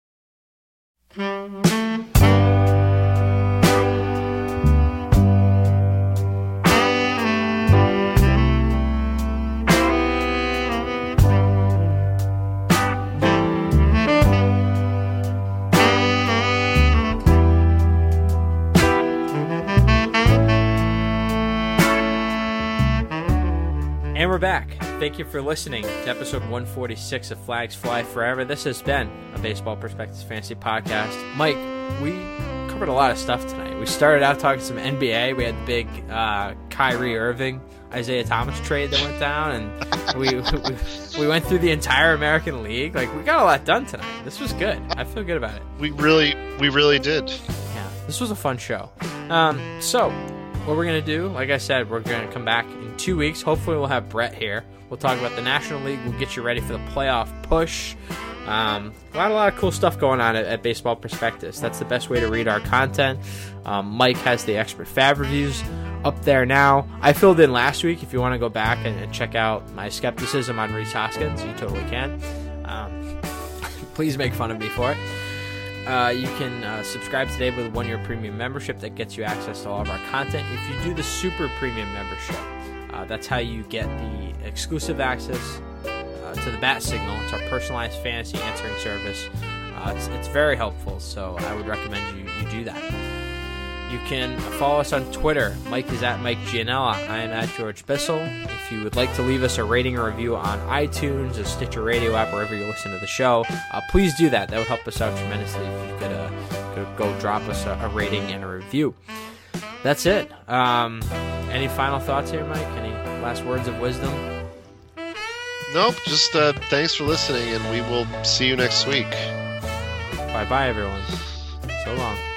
And we're back. Thank you for listening to episode one forty-six of Flags Fly Forever. This has been a Baseball Perspectives Fantasy Podcast. Mike, we covered a lot of stuff tonight. We started out talking some N B A. We had the big uh, Kyrie Irving, Isaiah Thomas trade that went down, and we, we we went through the entire American League. Like, we got a lot done tonight. This was good. I feel good about it. We really we really did. Yeah, this was a fun show. Um, so, what we're going to do, like I said, we're going to come back in two weeks. Hopefully we'll have Brett here. We'll talk about the National League. We'll get you ready for the playoff push. Um, a lot, a lot of cool stuff going on at, at Baseball Perspectives. That's the best way to read our content. Um, Mike has the Expert Fab reviews up there now. I filled in last week. If you want to go back and, and check out my skepticism on Rhys Hoskins, you totally can. Um, please make fun of me for it. Uh, you can uh, subscribe today with a one-year premium membership that gets you access to all of our content. If you do the super premium membership, uh, that's how you get the exclusive access uh, to the Bat Signal. It's our personalized fantasy answering service. Uh, it's, it's very helpful, so I would recommend you, you do that. You can follow us on Twitter. Mike is at Mike Gianella. I am at George Bissell. If you would like to leave us a rating or review on iTunes, a Stitcher Radio app, wherever you listen to the show, uh, please do that. That would help us out tremendously if you could, uh, could go drop us a, a rating and a review. That's it. Um, any final thoughts here, Mike? Any last words of wisdom? Nope, just uh, thanks for listening, and we will see you next week. Bye-bye, everyone. So long.